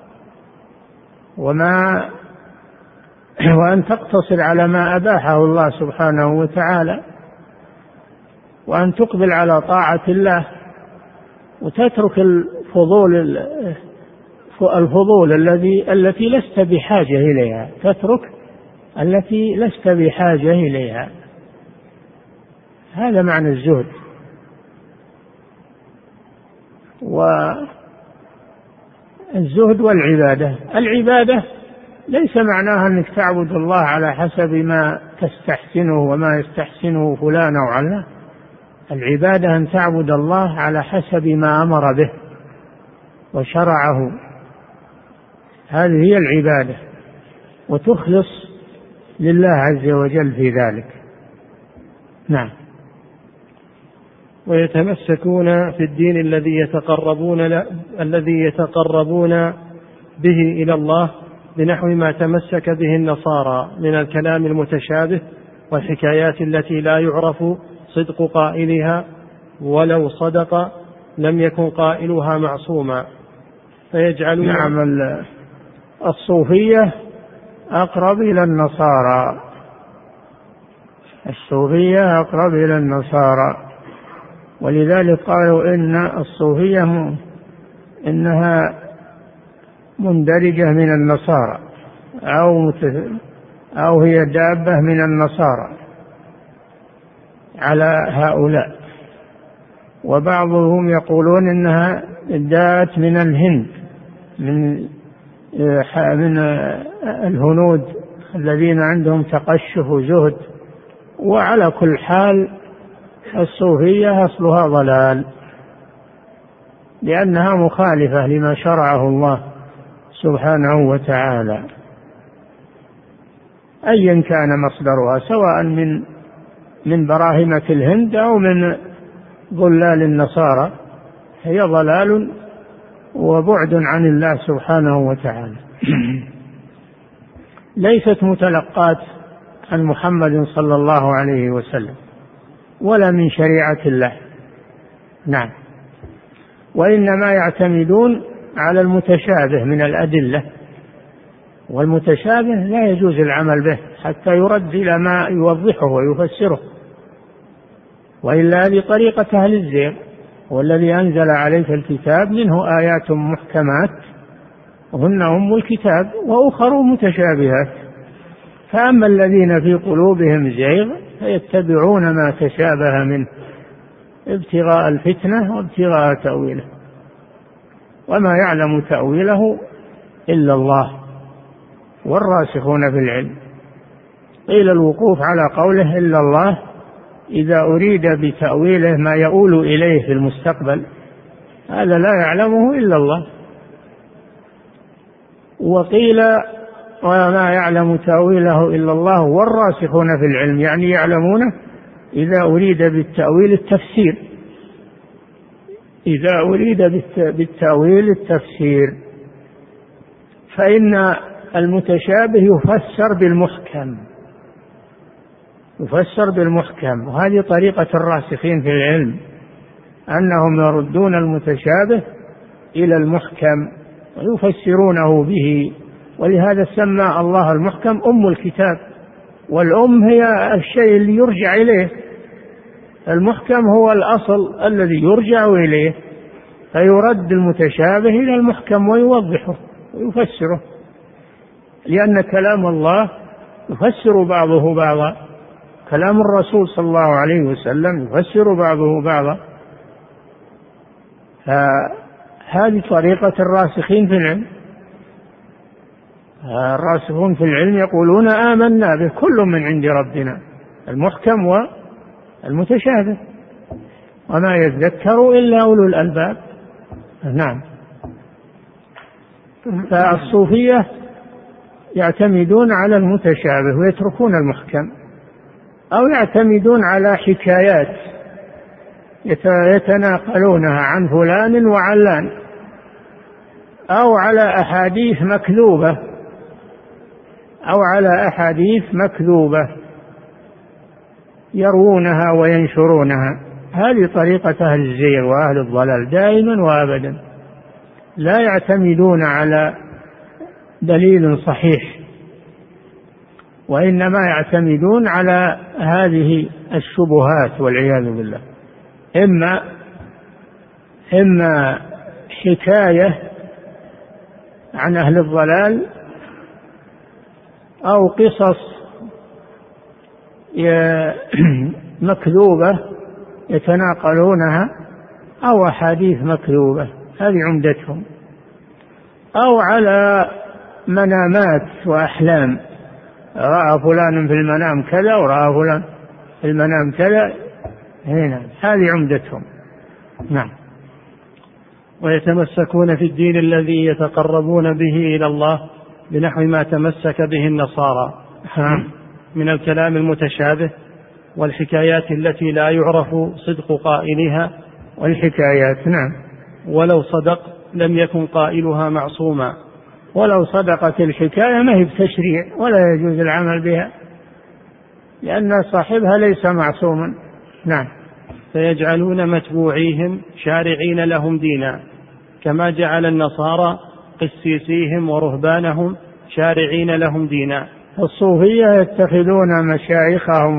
وأن تقتصر على ما أباحه الله سبحانه وتعالى، وأن تقبل على طاعة الله، وتترك الفضول التي لست بحاجة إليها، تترك التي لست بحاجة إليها. هذا معنى الزهد. والزهد والعبادة، العبادة ليس معناها أنك تعبد الله على حسب ما تستحسنه وما يستحسنه فلان أو علان. العبادة أن تعبد الله على حسب ما أمر به وشرعه، هذه هي العبادة، وتخلص لله عز وجل في ذلك. نعم. ويتمسكون في الدين الذي يتقربون به إلى الله بنحو ما تمسك به النصارى من الكلام المتشابه والحكايات التي لا يعرف صدق قائلها، ولو صدق لم يكن قائلها معصوما، فيجعلون. نعم، الصوفية أقرب إلى النصارى، الصوفية أقرب إلى النصارى، ولذلك قالوا إن الصوفية إنها مندرجة من النصارى أو هي دابة من النصارى على هؤلاء. وبعضهم يقولون إنها دات من الهند، من الهنود الذين عندهم تقشف وزهد. وعلى كل حال الصوفية أصلها ضلال، لأنها مخالفة لما شرعه الله سبحانه وتعالى أيا كان مصدرها، سواء من براهمة الهند أو من ضلال النصارى، هي ضلال وبعد عن الله سبحانه وتعالى. ليست متلقات عن محمد صلى الله عليه وسلم ولا من شريعة الله. نعم. وإنما يعتمدون على المتشابه من الأدلة، والمتشابه لا يجوز العمل به حتى يرد إلى ما يوضحه ويفسره، وإلا هذه طريقة أهل الزيغ. والذي أنزل عليك الكتاب منه آيات محكمات وهن أم الكتاب وأخر متشابهات، فأما الذين في قلوبهم زيغ فيتبعون ما تشابه منه ابتغاء الفتنة وابتغاء تأويله، وما يعلم تأويله إلا الله والراسخون في العلم. قيل الوقوف على قوله إلا الله إذا أريد بتأويله ما يؤول إليه في المستقبل، هذا لا يعلمه إلا الله. وقيل وما يعلم تأويله إلا الله والراسخون في العلم، يعني يعلمونه إذا أريد بالتأويل التفسير، إذا أريد بالتأويل التفسير، فإن المتشابه يفسر بالمحكم، وهذه طريقة الراسخين في العلم، أنهم يردون المتشابه إلى المحكم ويفسرونه به. ولهذا سمى الله المحكم أم الكتاب، والأم هي الشيء اللي يرجع إليه، المحكم هو الأصل الذي يرجع إليه، فيرد المتشابه إلى المحكم ويوضحه ويفسره، لأن كلام الله يفسر بعضه بعضا، كلام الرسول صلى الله عليه وسلم يفسر بعضه بعضا. فهذه طريقة الراسخين في العلم. الراسخون في العلم يقولون آمنا به كل من عند ربنا، المحكم والمتشابه، وما يذكر إلا أولو الألباب. نعم. فالصوفية يعتمدون على المتشابه ويتركون المحكم، أو يعتمدون على حكايات يتناقلونها عن فلان وعلان، أو على أحاديث مكذوبة يروونها وينشرونها. هذه طريقة أهل الزيغ وأهل الضلال دائما وأبدا، لا يعتمدون على دليل صحيح، وإنما يعتمدون على هذه الشبهات والعياذ بالله، إما حكاية عن أهل الضلال أو قصص مكذوبة يتناقلونها، أو أحاديث مكذوبة، هذه عمدتهم، أو على منامات وأحلام، رأى فلان في المنام كذا ورأى فلان في المنام كذا، هنا هذه عمدتهم. نعم. ويتمسكون في الدين الذي يتقربون به إلى الله بنحو ما تمسك به النصارى من الكلام المتشابه والحكايات التي لا يعرف صدق قائلها. والحكايات نعم، ولو صدق لم يكن قائلها معصوما. ولو صدقت الحكاية ما هي بتشريع ولا يجوز العمل بها، لأن صاحبها ليس معصوما. نعم. فيجعلون متبوعيهم شارعين لهم دينا، كما جعل النصارى قسيسيهم ورهبانهم شارعين لهم دينا. الصوفية يتخذون مشايخهم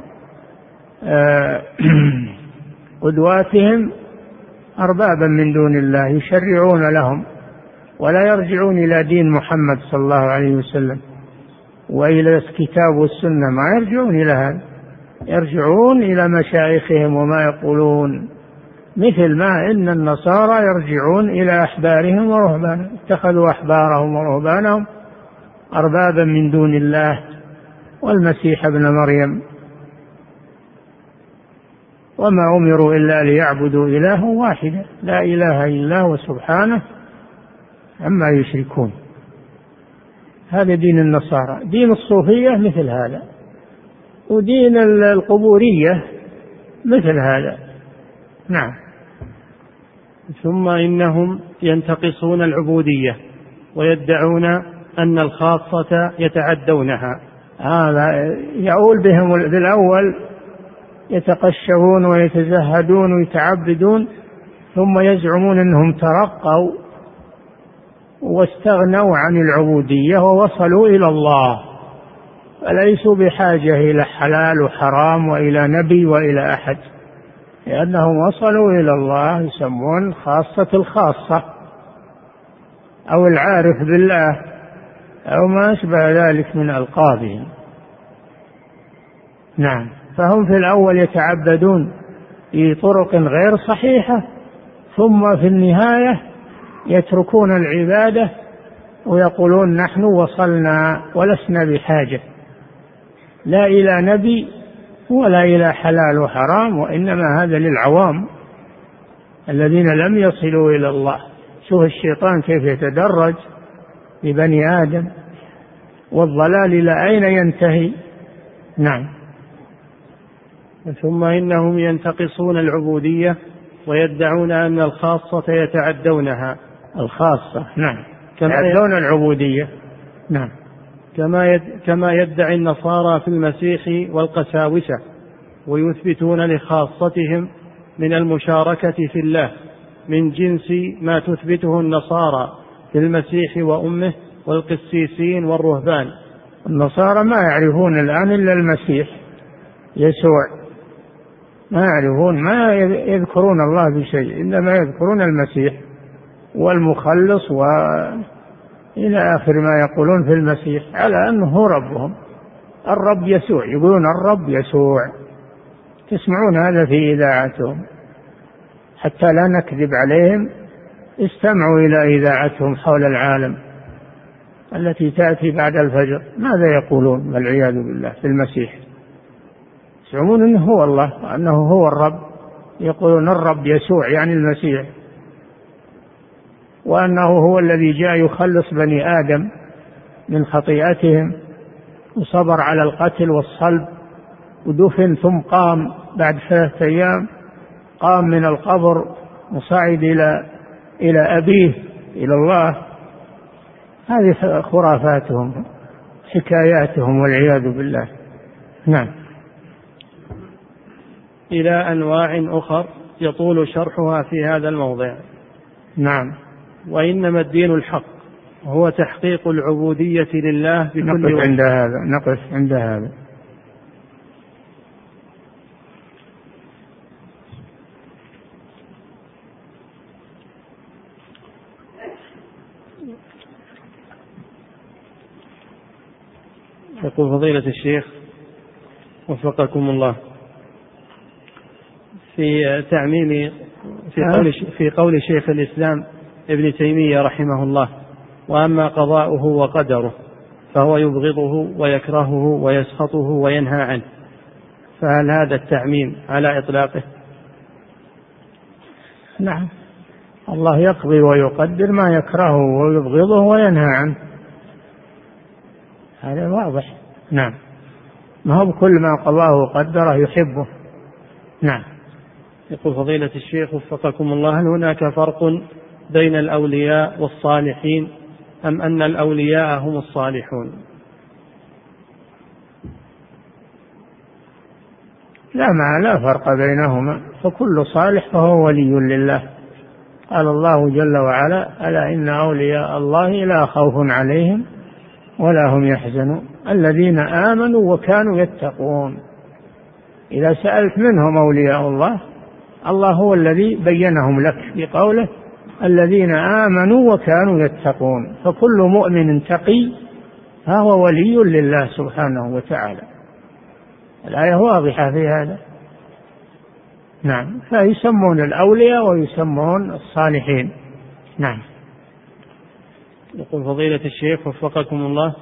قدواتهم أربابا من دون الله، يشرعون لهم ولا يرجعون إلى دين محمد صلى الله عليه وسلم وإلى الكتاب والسنة، ما يرجعون إلى هذا، يرجعون إلى مشايخهم وما يقولون، مثل ما إن النصارى يرجعون إلى أحبارهم ورهبانهم، اتخذوا أحبارهم ورهبانهم أربابا من دون الله والمسيح ابن مريم، وما أمروا إلا ليعبدوا إله واحدا لا إله إلا هو سبحانه عما يشركون. هذا دين النصارى. دين الصوفية مثل هذا، ودين القبورية مثل هذا. نعم. ثم إنهم ينتقصون العبودية ويدعون أن الخاصة يتعدونها. هذا يؤول بهم بالأول، يتقشفون ويتزهدون ويتعبدون، ثم يزعمون أنهم ترقوا واستغنوا عن العبودية ووصلوا إلى الله، فليسوا بحاجة إلى حلال وحرام وإلى نبي وإلى أحد، لأنهم وصلوا إلى الله، يسمون خاصة الخاصة أو العارف بالله أو ما أشبه ذلك من ألقابهم. نعم. فهم في الأول يتعبدون في طرق غير صحيحة، ثم في النهاية يتركون العبادة ويقولون نحن وصلنا ولسنا بحاجة لا إلى نبي ولا إلى حلال وحرام، وإنما هذا للعوام الذين لم يصلوا إلى الله. شوف الشيطان كيف يتدرج ببني آدم، والضلال إلى أين ينتهي. نعم. ثم إنهم ينتقصون العبودية ويدعون أن الخاصة يتعدونها. الخاصة نعم، يتعدون العبودية. نعم. كما يدعي النصارى في المسيح والقساوسة، ويثبتون لخاصتهم من المشاركة في الله من جنس ما تثبته النصارى في المسيح وأمه والقسيسين والرهبان. النصارى ما يعرفون الآن إلا المسيح يسوع، ما يعرفون، ما يذكرون الله بشيء، إنما يذكرون المسيح والمخلص وإلى آخر ما يقولون في المسيح، على أنه هو ربهم، الرب يسوع، يقولون الرب يسوع. تسمعون هذا في إذاعتهم، حتى لا نكذب عليهم استمعوا إلى إذاعتهم حول العالم التي تأتي بعد الفجر، ماذا يقولون والعياذ بالله في المسيح؟ يزعمون أنه هو الله وأنه هو الرب، يقولون الرب يسوع يعني المسيح، وأنه هو الذي جاء يخلص بني آدم من خطيئتهم، وصبر على القتل والصلب ودفن، ثم قام بعد 3 أيام، قام من القبر وصعد إلى أبيه إلى الله. هذه خرافاتهم حكاياتهم والعياذ بالله. نعم. إلى أنواع أخر يطول شرحها في هذا الموضع. نعم. وإنما الدين الحق هو تحقيق العبودية لله بكل وجه. نقف عند هذا. يقول فضيلة الشيخ وفقكم الله في تعميم في قول شيخ الإسلام ابن تيمية رحمه الله: وأما قضاؤه وقدره فهو يبغضه ويكرهه ويسخطه وينهى عنه، فهل هذا التعميم على إطلاقه؟ نعم، الله يقضي ويقدر ما يكرهه ويبغضه وينهى عنه، هذا واضح. نعم، ما هو بكل ما قضاه وقدره يحبه. نعم. يقول فضيلة الشيخ وفقكم الله: هل هناك فرق بين الأولياء والصالحين أم أن الأولياء هم الصالحون؟ لا فرق بينهما، فكل صالح فهو ولي لله. قال الله جل وعلا: ألا إن أولياء الله لا خوف عليهم ولا هم يحزنون الذين آمنوا وكانوا يتقون. إذا سألت منهم أولياء الله، الله هو الذي بينهم لك بقوله: الذين آمنوا وكانوا يتقون. فكل مؤمن تقي فهو ولي لله سبحانه وتعالى. الآية واضحة في هذا. نعم، فيسمون الأولياء ويسمون الصالحين. نعم. يقول فضيلة الشيخ وفقكم الله: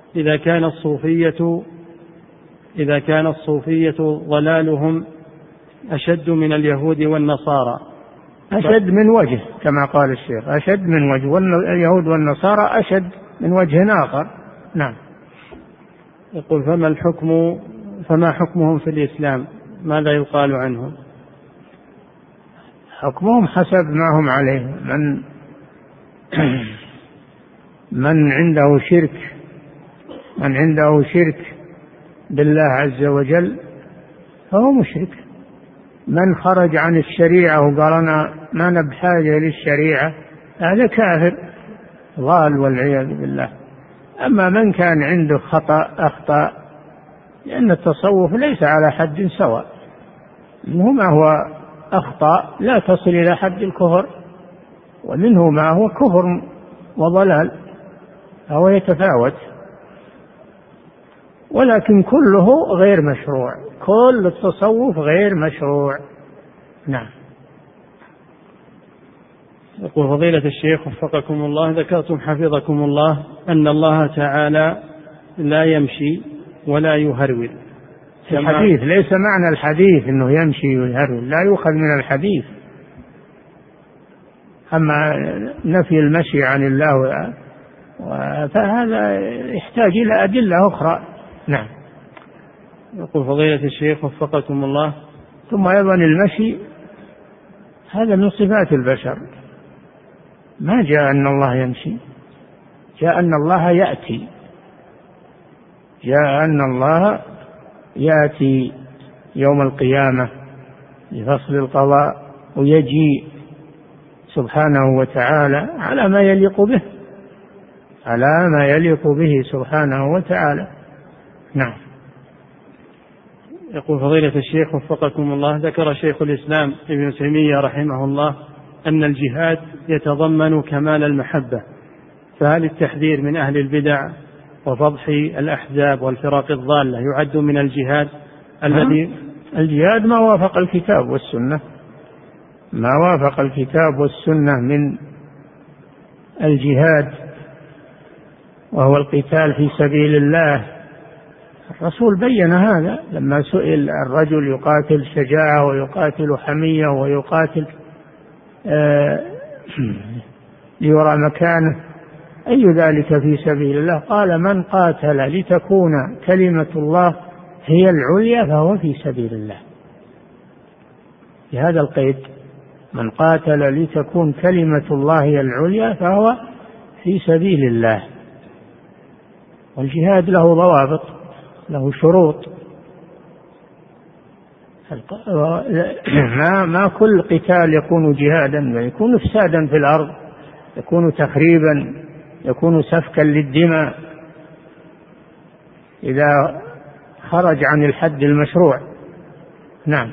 إذا كان الصوفية ضلالهم أشد من اليهود والنصارى، أشد من وجه كما قال الشيخ، أشد من وجه، واليهود والنصارى أشد من وجه آخر. نعم. يقول: فما حكمهم في الإسلام؟ ماذا يقال عنهم؟ حكمهم حسب ما هم عليه. من عنده شرك بالله عز وجل فهو مشرك. من خرج عن الشريعة وقال أنا ما أنا بحاجة للشريعة هذا كافر ضال والعياذ بالله. أما من كان عنده أخطأ، لأن التصوف ليس على حد سواء، منه ما هو أخطأ لا تصل إلى حد الكفر، ومنه ما هو كفر وضلال، فهو يتفاوت، ولكن كله غير مشروع، كل التصوف غير مشروع. نعم. يقول فضيلة الشيخ وفقكم الله: ذكرتم حفظكم الله أن الله تعالى لا يمشي ولا يهرول. الحديث ليس معنى الحديث أنه يمشي ويهرول، لا يؤخذ من الحديث. أما نفي المشي عن الله فهذا يحتاج إلى أدلة أخرى. نعم. يقول فضيلة الشيخ وفقكم الله: ثم أيضا المشي هذا من صفات البشر، ما جاء أن الله يمشي، جاء أن الله يأتي، جاء أن الله يأتي يوم القيامة لفصل القضاء ويجيء سبحانه وتعالى على ما يليق به، على ما يليق به سبحانه وتعالى. نعم. يقول فضيلة الشيخ وفقكم الله: ذكر شيخ الإسلام ابن تيمية رحمه الله أن الجهاد يتضمن كمال المحبة، فهل التحذير من أهل البدع وفضح الأحزاب والفرق الضالة يعد من الجهاد الذي الجهاد ما وافق الكتاب والسنة، ما وافق الكتاب والسنة من الجهاد، وهو القتال في سبيل الله. الرسول بين هذا لما سئل الرجل يقاتل شجاعة ويقاتل حمية ويقاتل ليرى مكانه، أي ذلك في سبيل الله؟ قال: من قاتل لتكون كلمة الله هي العليا فهو في سبيل الله. بهذا القيد: من قاتل لتكون كلمة الله هي العليا فهو في سبيل الله. والجهاد له ضوابط، له شروط، ما كل قتال يكون جهادا، يكون إفسادا في الأرض، يكون تخريبا، يكون سفكا للدماء إذا خرج عن الحد المشروع. نعم.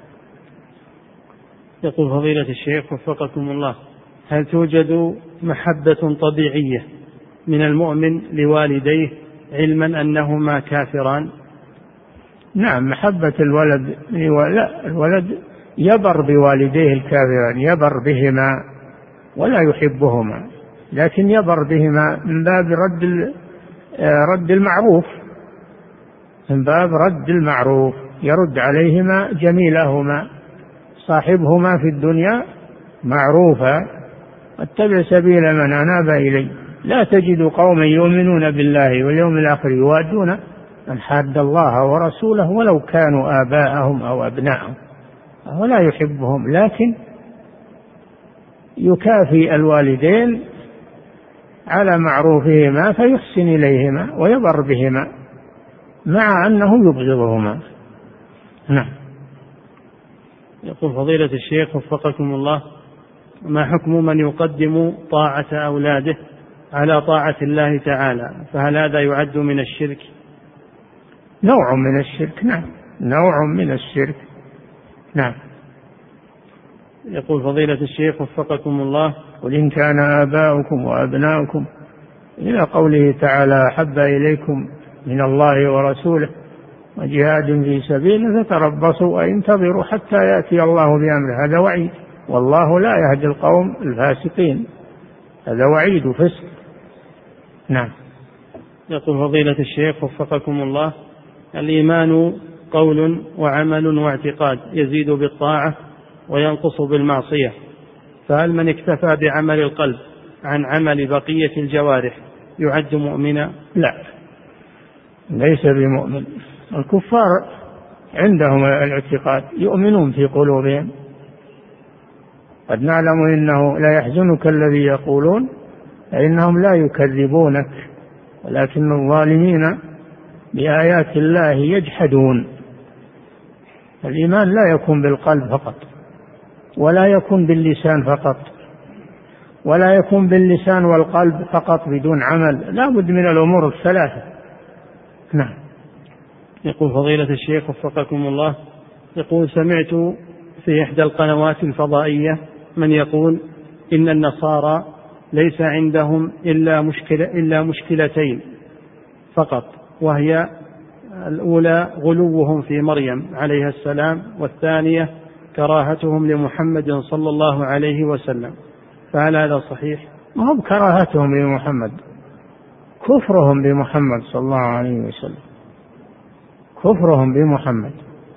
يقول فضيلة الشيخ وفقكم الله: هل توجد محبة طبيعية من المؤمن لوالديه علما أنهما كافران؟ نعم، محبة الولد، لا، الولد يبر بوالديه الكافران، يبر بهما ولا يحبهما، لكن يبر بهما من باب رد المعروف، من باب رد المعروف، يرد عليهما جميلهما، صاحبهما في الدنيا معروفا، واتبع سبيل من أناب إلي، لا تجد قوما يؤمنون بالله واليوم الآخر يوادون من حاد الله ورسوله ولو كانوا آباءهم أو أبناءهم، ولا يحبهم، لكن يكافي الوالدين على معروفهما فيحسن إليهما ويبر بهما مع أنه يبغضهما. نعم. يقول فضيلة الشيخ وفقكم الله: ما حكم من يقدم طاعة أولاده على طاعة الله تعالى؟ فهل هذا يعد من الشرك؟ نوع من الشرك، نعم، نوع من الشرك. نعم. يقول فضيلة الشيخ وفقكم الله: قل إن كان آباؤكم وأبناؤكم إلى قوله تعالى: أحب إليكم من الله ورسوله وجهاد في سبيله فتربصوا وانتظروا حتى يأتي الله بأمره. هذا وعيد، والله لا يهدي القوم الفاسقين، هذا وعيد وفسق. نعم. يقول فضيلة الشيخ وفقكم الله: الإيمان قول وعمل واعتقاد، يزيد بالطاعة وينقص بالمعصية، فهل من اكتفى بعمل القلب عن عمل بقية الجوارح يعد مؤمنا؟ لا، ليس بمؤمن. الكفار عندهم الاعتقاد، يؤمنون في قلوبهم. قد نعلم إنه لا يحزنك الذي يقولون فإنهم لا يكذبونك ولكن الظالمين بآيات الله يجحدون. الإيمان لا يكون بالقلب فقط، ولا يكون باللسان فقط، ولا يكون باللسان والقلب فقط بدون عمل، لا بد من الأمور الثلاثة. نعم. يقول فضيلة الشيخ وفقكم الله: يقول سمعت في إحدى القنوات الفضائية من يقول إن النصارى ليس عندهم إلا مشكلتين فقط، وهي الأولى غلوهم في مريم عليها السلام، والثانية كراهتهم لمحمد صلى الله عليه وسلم، فهل هذا صحيح؟ ما هم كراهتهم لمحمد، كفرهم بمحمد صلى الله عليه وسلم، كفرهم بمحمد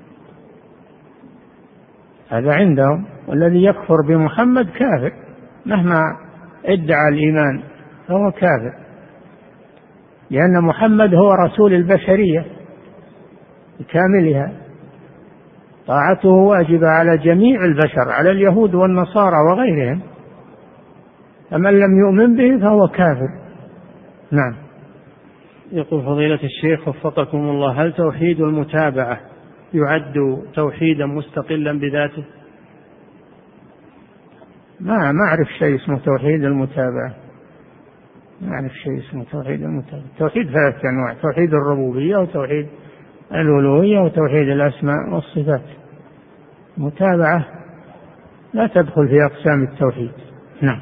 هذا عندهم، والذي يكفر بمحمد كافر مهما ادعى الإيمان فهو كافر، لأن محمد هو رسول البشرية بكاملها، طاعته واجبة على جميع البشر، على اليهود والنصارى وغيرهم، فمن لم يؤمن به فهو كافر. نعم. يقول فضيلة الشيخ وفقكم الله: هل توحيد المتابعة يعد توحيدا مستقلا بذاته؟ ما أعرف شيء اسمه توحيد المتابعة، ما أعرف شيء اسمه توحيد المتابعة. توحيد ثلاثة أنواع: توحيد الربوبية وتوحيد الألوهية وتوحيد الأسماء والصفات. المتابعة لا تدخل في أقسام التوحيد. نعم.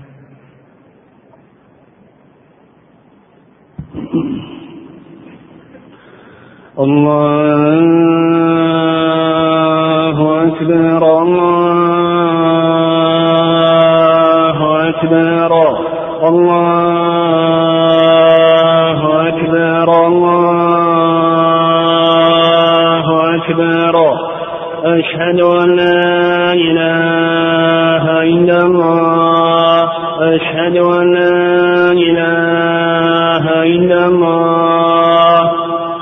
الله أكبر، الله أكبر، الله أكبر، الله أكبر. أشهد أن لا إله إلا الله، أشهد أن لا إله إلا الله،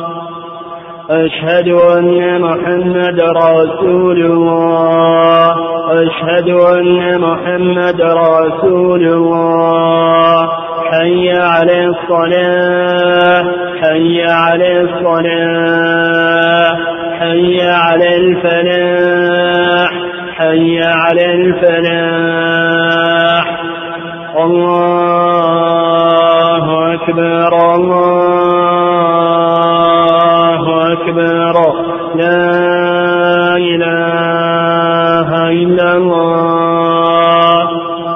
أشهد أن محمد رسول الله، أشهد أن محمد رسول الله. حي على الصلاة، حي على الصلاة، حي على الفلاح حي على الفلاح. الله أكبر الله أكبر لا إله إلا الله.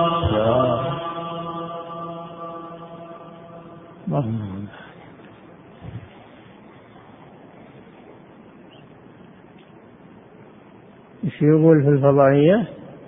ايش يقول في الفضائية؟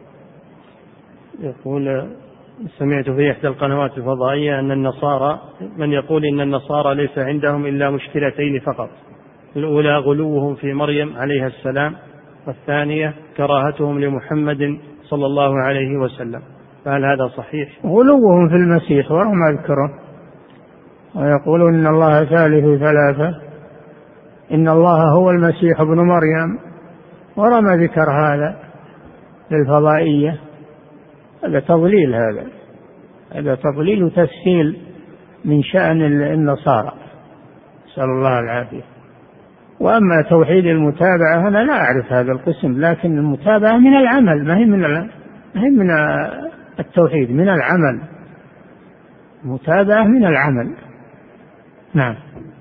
يقول سمعت في إحدى القنوات الفضائية أن النصارى من يقول إن النصارى ليس عندهم إلا مشكلتين فقط، الأولى غلوهم في مريم عليها السلام، والثانية كراهتهم لمحمد صلى الله عليه وسلم، فهل هذا صحيح؟ غلوهم في المسيح وهم أذكره، ويقولون إن الله ثالث ثلاثة، إن الله هو المسيح ابن مريم، ورمى ذكر هذا للفضائية. هذا تضليل، هذا تضليل وتسهيل من شأن النصارى، نسأل الله العافية. وأما توحيد المتابعة أنا لا أعرف هذا القسم، لكن المتابعة من العمل، ما هي من التوحيد، من العمل، متابعة من العمل. نعم.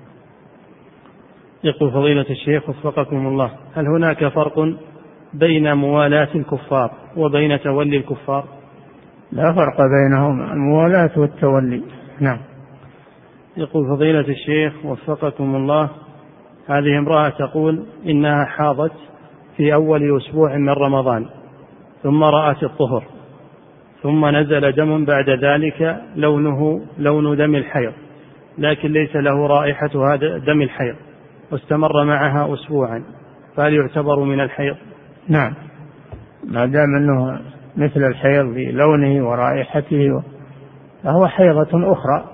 يقول فضيلة الشيخ وفقكم الله، هل هناك فرق بين موالاة الكفار وبين تولي الكفار؟ لا فرق بينهما، الموالاة والتولي. نعم. يقول فضيلة الشيخ وفقكم الله، هذه امرأة تقول إنها حاضت في أول أسبوع من رمضان، ثم رأت الطهر، ثم نزل دم بعد ذلك لونه لون دم الحيض، لكن ليس له رائحة هذا دم الحيض، واستمر معها أسبوعا، فهل يعتبر من الحيض؟ نعم، ما دام أنه مثل الحيض بلونه ورائحته فهو حيضة أخرى،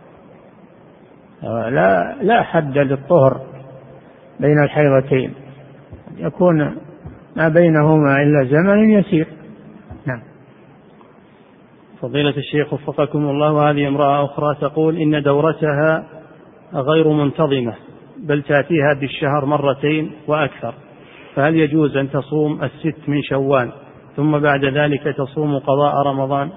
لا حد للطهر بين الحيضتين، يكون ما بينهما إلا زمن يسير. نعم. فضيلة الشيخ وفقكم الله، وهذه امرأة أخرى تقول إن دورتها غير منتظمة، بل تأتيها بالشهر مرتين وأكثر، فهل يجوز أن تصوم 6 من شوال ثم بعد ذلك تصوم قضاء رمضان؟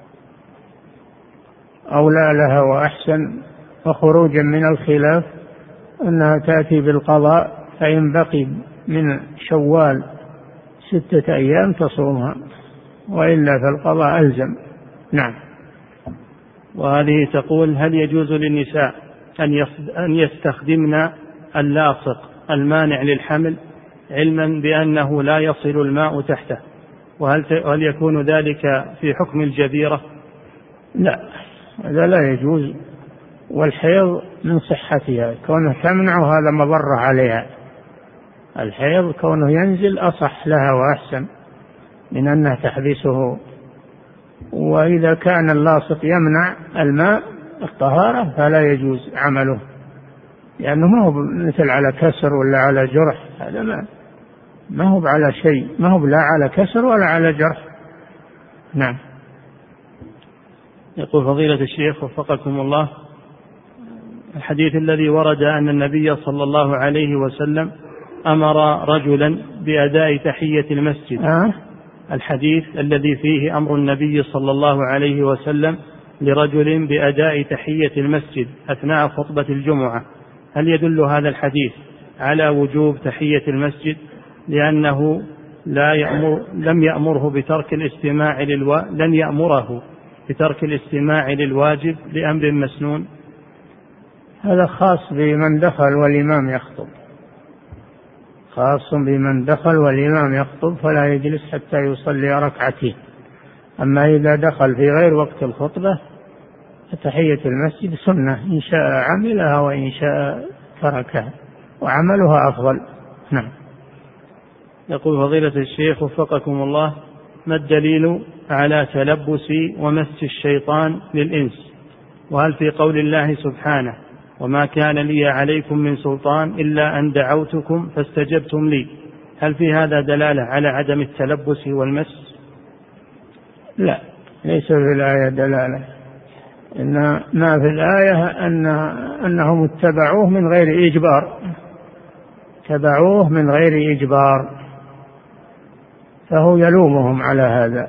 أولى لها وأحسن، وخروجا من الخلاف أنها تأتي بالقضاء، فإن بقي من شوال 6 أيام تصومها، وإلا فالقضاء ألزم. نعم. وهذه تقول هل يجوز للنساء أن يستخدمن اللاصق المانع للحمل، علما بأنه لا يصل الماء تحته، وهل يكون ذلك في حكم الجبيرة؟ لا، هذا لا يجوز، والحيض من صحتها، كونه تمنع هذا مضرة عليها. الحيض كونه ينزل أصح لها وأحسن من أنها تحبسه. وإذا كان اللاصق يمنع الماء الطهارة فلا يجوز عمله، لأنه ما هو مثل على كسر ولا على جرح، هذا ما هو على شيء، ما هو لا على كسر ولا على جرح. نعم. يقول فضيلة الشيخ وفقكم الله، الحديث الذي ورد أن النبي صلى الله عليه وسلم أمر رجلا بأداء تحية المسجد، الحديث الذي فيه أمر النبي صلى الله عليه وسلم لرجل بأداء تحية المسجد أثناء خطبة الجمعة، هل يدل هذا الحديث على وجوب تحية المسجد، لأنه لم يأمره بترك الاستماع لن يأمره بترك الاستماع للواجب لأمر مسنون؟ هذا خاص بمن دخل والإمام يخطب، خاص بمن دخل والإمام يخطب، فلا يجلس حتى يصلي ركعتين. أما إذا دخل في غير وقت الخطبة فتحية المسجد سنة، إن شاء عملها وإن شاء تركها، وعملها أفضل. نعم. يقول فضيلة الشيخ وفقكم الله، ما الدليل على تلبس ومس الشيطان للإنس؟ وهل في قول الله سبحانه وما كان لي عليكم من سلطان إلا أن دعوتكم فاستجبتم لي، هل في هذا دلالة على عدم التلبس والمس؟ لا، ليس في الآية دلالة، إن ما في الآية أنهم اتبعوه من غير إجبار، تبعوه من غير إجبار، فهو يلومهم على هذا،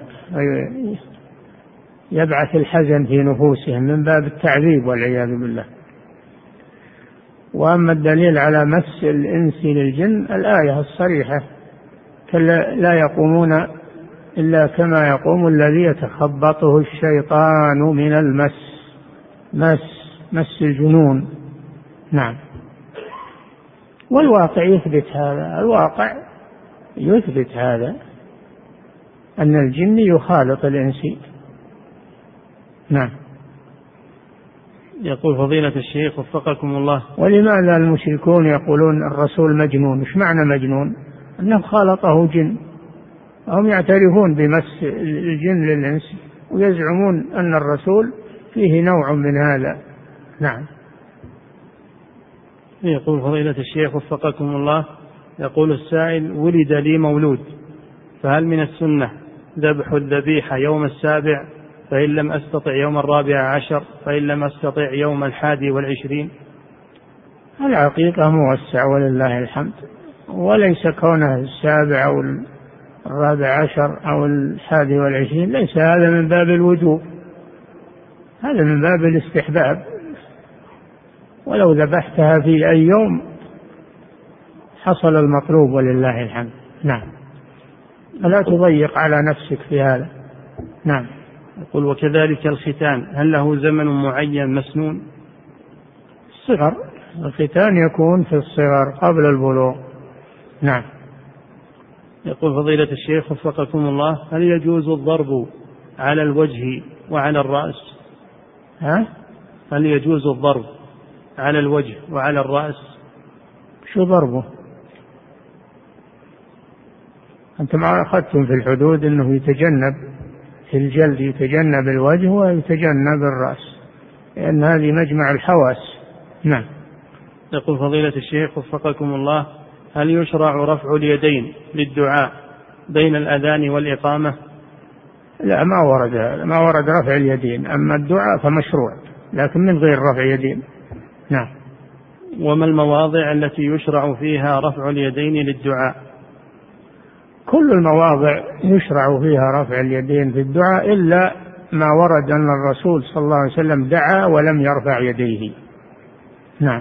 يبعث الحزن في نفوسهم من باب التعذيب والعياذ بالله. وأما الدليل على مس الإنس للجن الآية الصريحة: لا يقومون إلا كما يقوم الذي يتخبطه الشيطان من المس، مس الجنون. نعم. والواقع يثبت هذا، الواقع يثبت هذا، أن الجن يخالط الإنس. نعم. يقول فضيلة الشيخ وفقكم الله: ولماذا المشركون يقولون الرسول مجنون؟ إيش معنى مجنون؟ أنه خالطه جن، هم يعترفون بمس الجن للإنس ويزعمون أن الرسول فيه نوع من هذا. نعم. يقول فضيلة الشيخ وفقكم الله: يقول السائل: ولد لي مولود، فهل من السنة ذبح الذبيحة يوم 7، فإن لم أستطع يوم 14، فإن لم أستطع يوم 21؟ العقيقة موسع ولله الحمد، وليس كونه 7 أو 14 أو 21 ليس هذا من باب الوجوب، هذا من باب الاستحباب، ولو ذبحتها في أي يوم حصل المطلوب ولله الحمد. نعم. فلا تضيق على نفسك في هذا. نعم. يقول: وكذلك الختان، هل له زمن معين مسنون؟ الصغر، الختان يكون في الصغر قبل البلوغ. نعم. يقول فضيلة الشيخ وفقكم الله: هل يجوز الضرب على الوجه وعلى الرأس؟ هل يجوز الضرب على الوجه وعلى الرأس؟ شو ضربه؟ أنتم أخذتم في الحدود أنه يتجنب في الجلد، يتجنب الوجه ويتجنب الرأس، لأن هذه مجمع الحواس. نعم. يقول فضيلة الشيخ وفقكم الله: هل يشرع رفع اليدين للدعاء بين الأذان والإقامة؟ لا، ما ورد رفع اليدين، أما الدعاء فمشروع لكن من غير رفع يدين. نعم. وما المواضع التي يشرع فيها رفع اليدين للدعاء؟ كل المواضع يشرع فيها رفع اليدين في الدعاء إلا ما ورد أن الرسول صلى الله عليه وسلم دعا ولم يرفع يديه. نعم.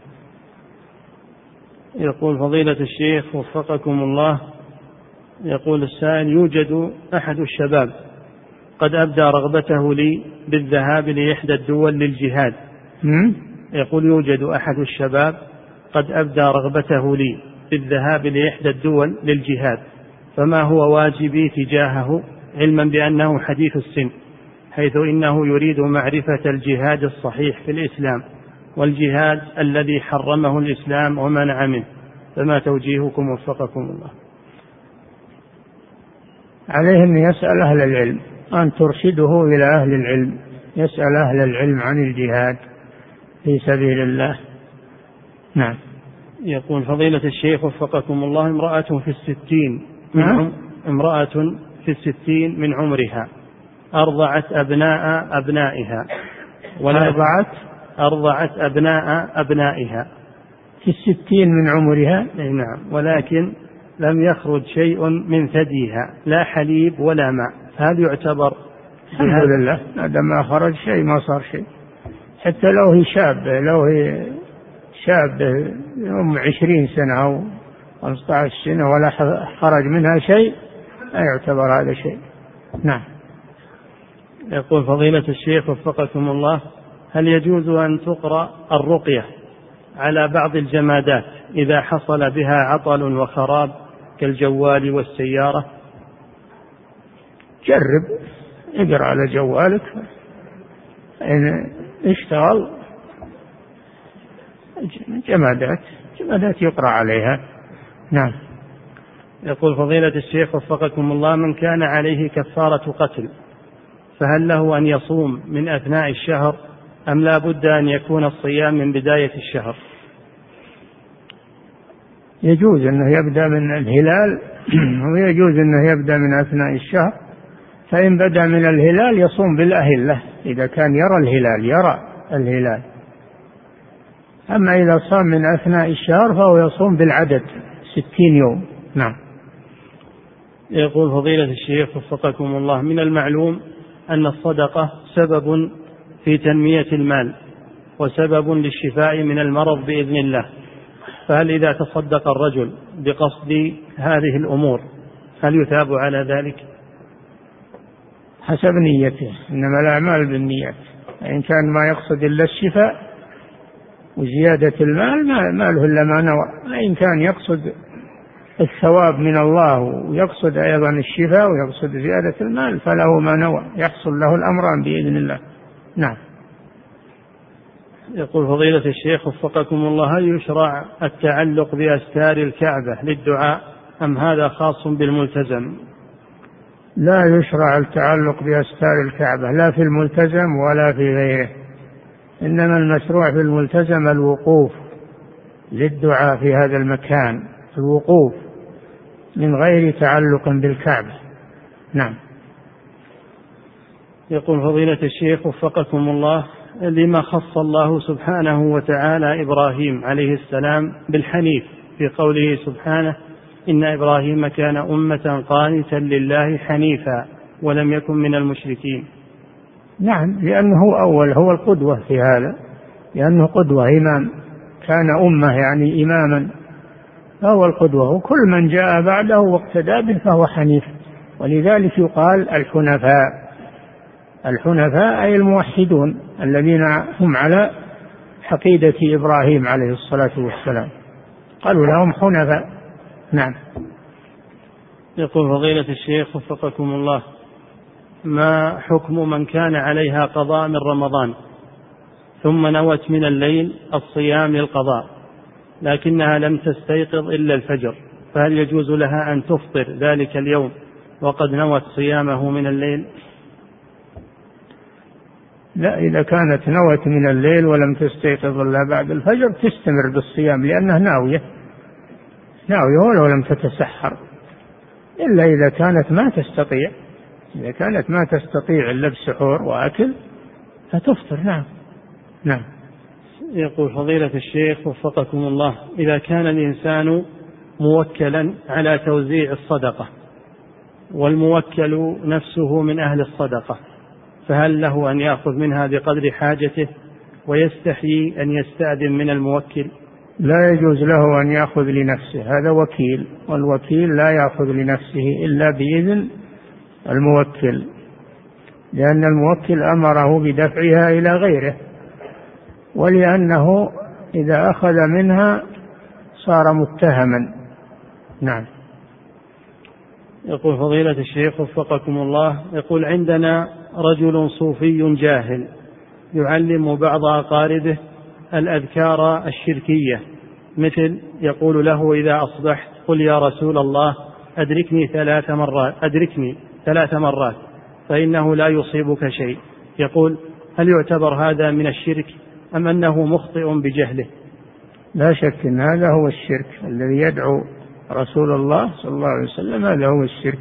يقول فضيلة الشيخ وفقكم الله: يقول السائل: يوجد أحد الشباب قد أبدى رغبته لي بالذهاب لإحدى الدول للجهاد. يقول: يوجد أحد الشباب قد أبدى رغبته لي بالذهاب لإحدى الدول للجهاد، فما هو واجبي تجاهه، علما بأنه حديث السن، حيث إنه يريد معرفة الجهاد الصحيح في الإسلام والجهاد الذي حرمه الإسلام ومنع منه، فما توجيهكم وفقكم الله؟ عليه أن يسأل أهل العلم، أن ترشده إلى أهل العلم، يسأل أهل العلم عن الجهاد في سبيل الله. نعم. يقول فضيلة الشيخ وفقكم الله: امرأة في 60 من عمرها أرضعت أبنائها أرضعت أبنائها في 60 من عمرها. نعم. ولكن لم يخرج شيء من ثديها، لا حليب ولا ماء، هل يعتبر؟ الحمد لله، هذا ما خرج شيء ما صار شيء، حتى لو هي شابة يوم 20 سنة أو 15 سنة ولا خرج منها شيء لا يعتبر هذا شيء. نعم. يقول فضيلة الشيخ وفقكم الله: هل يجوز أن تقرأ الرقية على بعض الجمادات إذا حصل بها عطل وخراب كالجوال والسيارة؟ جرب، اقرأ على جوالك، إن اشتغل جمادات يقرأ عليها. نعم. يقول فضيلة الشيخ وفقكم الله: من كان عليه كفارة قتل فهل له أن يصوم من أثناء الشهر أم لا بد أن يكون الصيام من بداية الشهر؟ يجوز أنه يبدأ من الهلال ويجوز أنه يبدأ من أثناء الشهر، فإن بدأ من الهلال يصوم بالأهلة إذا كان يرى الهلال أما إذا صام من أثناء الشهر فهو يصوم بالعدد 60 يوم. نعم. يقول فضيلة الشيخ وفقكم الله: من المعلوم أن الصدقة سبب في تنمية المال وسبب للشفاء من المرض بإذن الله، فهل إذا تصدق الرجل بقصد هذه الأمور هل يثاب على ذلك؟ حسب نيته، إنما الأعمال بالنيات. إن كان ما يقصد إلا الشفاء وزيادة المال ما له إلا ما نوى. إن كان يقصد الثواب من الله ويقصد أيضا الشفاء ويقصد زيادة المال فله ما نوى، يحصل له الأمران بإذن الله. نعم. يقول فضيلة الشيخ وفقكم الله: هل يشرع التعلق بأستار الكعبة للدعاء أم هذا خاص بالملتزم؟ لا يشرع التعلق بأستار الكعبة لا في الملتزم ولا في غيره، إنما المشروع في الملتزم الوقوف للدعاء في هذا المكان، الوقوف من غير تعلق بالكعبة. نعم. يقول فضيلة الشيخ وفقكم الله: لما خص الله سبحانه وتعالى إبراهيم عليه السلام بالحنيف في قوله سبحانه: إن إبراهيم كان أمة قانتا لله حنيفا ولم يكن من المشركين؟ نعم، لأنه هو القدوة في هذا، لأنه قدوة إمام، كان أمة يعني إماما، فهو القدوة، وكل من جاء بعده واقتدى به فهو حنيف. ولذلك يقال الحنفاء. الحنفاء أي الموحدون الذين هم على عقيدة إبراهيم عليه الصلاة والسلام، قالوا لهم حنفاء. نعم. يقول فضيلة الشيخ وفقكم الله: ما حكم من كان عليها قضاء من رمضان ثم نوت من الليل الصيام للقضاء لكنها لم تستيقظ إلا الفجر، فهل يجوز لها أن تفطر ذلك اليوم وقد نوت صيامه من الليل؟ لا، إذا كانت نوت من الليل ولم تستيقظ إلا بعد الفجر تستمر بالصيام، لأنها ناوية ولو لم تتسحر، إلا إذا كانت ما تستطيع، إذا كانت ما تستطيع إلا بسحور وأكل فتفطر. نعم. نعم. يقول فضيلة الشيخ وفقكم الله: إذا كان الإنسان موكلا على توزيع الصدقة والموكل نفسه من أهل الصدقة، فهل له أن يأخذ منها بقدر حاجته ويستحيي أن يستأذن من الموكل؟ لا يجوز له أن يأخذ لنفسه، هذا وكيل، والوكيل لا يأخذ لنفسه إلا بإذن الموكل، لأن الموكل أمره بدفعها إلى غيره، ولأنه إذا أخذ منها صار متهما. نعم. يقول فضيلة الشيخ وفقكم الله: يقول عندنا رجل صوفي جاهل يعلم بعض أقاربه الأذكار الشركية، مثل يقول له: إذا أصبحت قل يا رسول الله أدركني 3 مرات فإنه لا يصيبك شيء. يقول: هل يعتبر هذا من الشرك أم أنه مخطئ بجهله؟ لا شك أن هذا هو الشرك، الذي يدعو رسول الله صلى الله عليه وسلم هذا هو الشرك.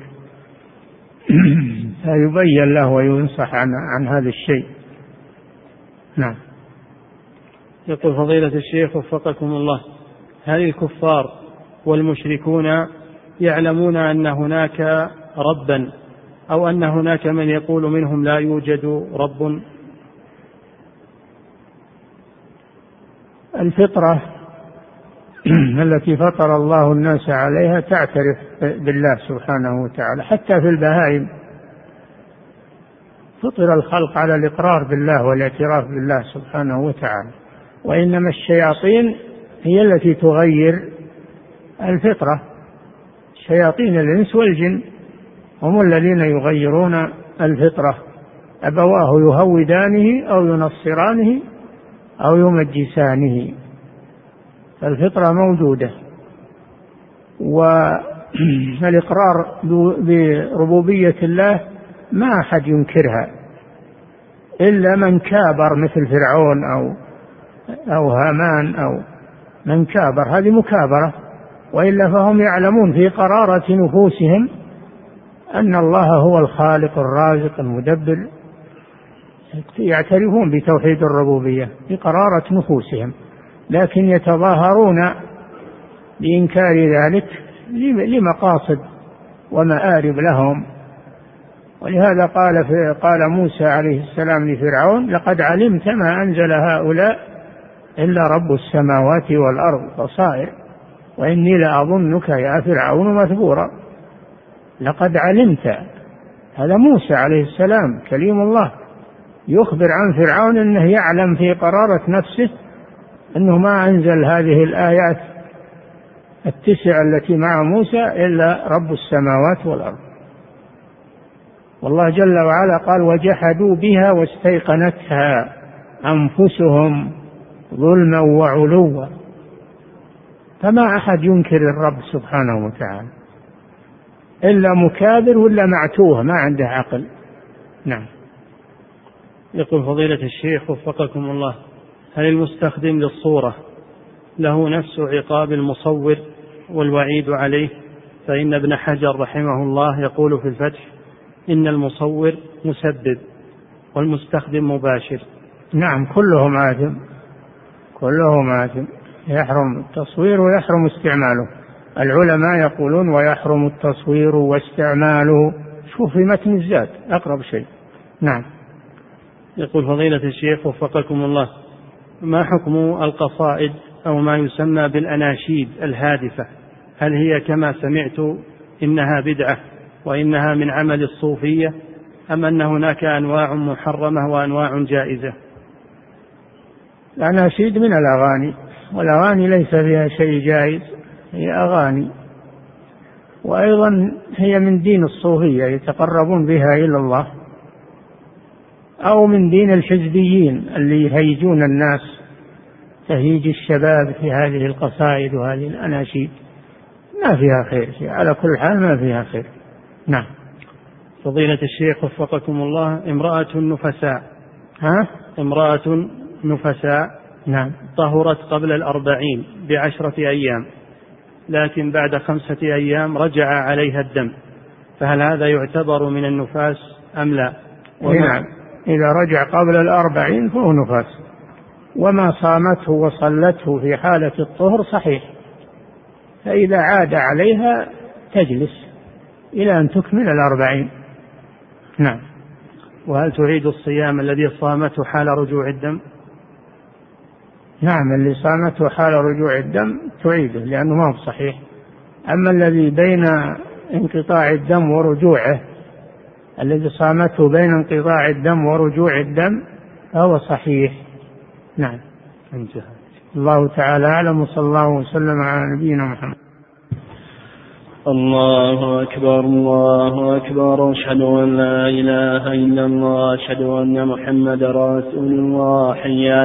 فيبين له وينصح عن هذا الشيء. نعم. يقول فضيلة الشيخ وفقكم الله: هل الكفار والمشركون يعلمون أن هناك ربا أو أن هناك من يقول منهم لا يوجد رب؟ الفطرة التي فطر الله الناس عليها تعترف بالله سبحانه وتعالى، حتى في البهائم فطر الخلق على الإقرار بالله والاعتراف بالله سبحانه وتعالى، وإنما الشياطين هي التي تغير الفطرة، شياطين الإنس والجن هم الذين يغيرون الفطرة، أبواه يهودانه أو ينصرانه أو يمجسانه، فالفطرة موجودة. والإقرار بربوبية الله ما أحد ينكرها إلا من كابر مثل فرعون أو هامان أو من كابر، هذه مكابرة، وإلا فهم يعلمون في قرارة نفوسهم أن الله هو الخالق الرازق المدبر، يعترفون بتوحيد الربوبية في قرارة نفوسهم، لكن يتظاهرون بإنكار ذلك لمقاصد ومآرب لهم. ولهذا قال موسى عليه السلام لفرعون: لقد علمت ما أنزل هؤلاء إلا رب السماوات والأرض بصائر وإني لأظنك يا فرعون مثبورا. لقد علمت، هذا موسى عليه السلام كليم الله يخبر عن فرعون أنه يعلم في قرارة نفسه أنه ما أنزل هذه الآيات 9 التي مع موسى إلا رب السماوات والأرض. والله جل وعلا قال: وجحدوا بها واستيقنتها أنفسهم ظلما وعلوا. فما أحد ينكر الرب سبحانه وتعالى إلا مكابر ولا معتوه ما عنده عقل. نعم. يقول فضيلة الشيخ وفقكم الله: هل المستخدم للصورة له نفس عقاب المصور والوعيد عليه؟ فإن ابن حجر رحمه الله يقول في الفتح: إن المصور مسبب والمستخدم مباشر. نعم، كلهم آثم، يحرم التصوير ويحرم استعماله. العلماء يقولون: ويحرم التصوير واستعماله. شوف في متن الزاد أقرب شيء. نعم. يقول فضيلة الشيخ وفقكم الله: ما حكم القصائد أو ما يسمى بالأناشيد الهادفة؟ هل هي كما سمعت إنها بدعة وإنها من عمل الصوفية، أم أن هناك أنواع محرمة وأنواع جائزة؟ الأناشيد من الأغاني، والأغاني ليس فيها شيء جائز، هي أغاني، وأيضا هي من دين الصوفية يتقربون بها إلى الله، أو من دين الحزبيين اللي يهيجون الناس تهيج الشباب في هذه القصائد وهذه الأناشيد. ما فيها خير، على كل حال ما فيها خير. نعم. فضيلة الشيخ وفقكم الله: امرأة نفساء نعم. طهرت قبل 40 ب10 أيام، لكن بعد 5 أيام رجع عليها الدم، فهل هذا يعتبر من النفاس أم لا؟ نعم، إذا رجع قبل 40 فهو نفاس، وما صامته وصلته في حالة الطهر صحيح، فإذا عاد عليها تجلس إلى أن تكمل 40. نعم. وهل تعيد الصيام الذي صامته حال رجوع الدم؟ نعم، اللي صامته حال رجوع الدم تعيده لأنه ما هو صحيح. أما الذي بين انقطاع الدم ورجوعه، الذي صامته بين انقطاع الدم ورجوع الدم فهو صحيح. نعم. الله تعالى أعلم، وصلى الله وسلم على نبينا محمد. الله أكبر الله أكبر، أشهد أن لا إله إلا الله، أشهد أن محمد رسول الله. حي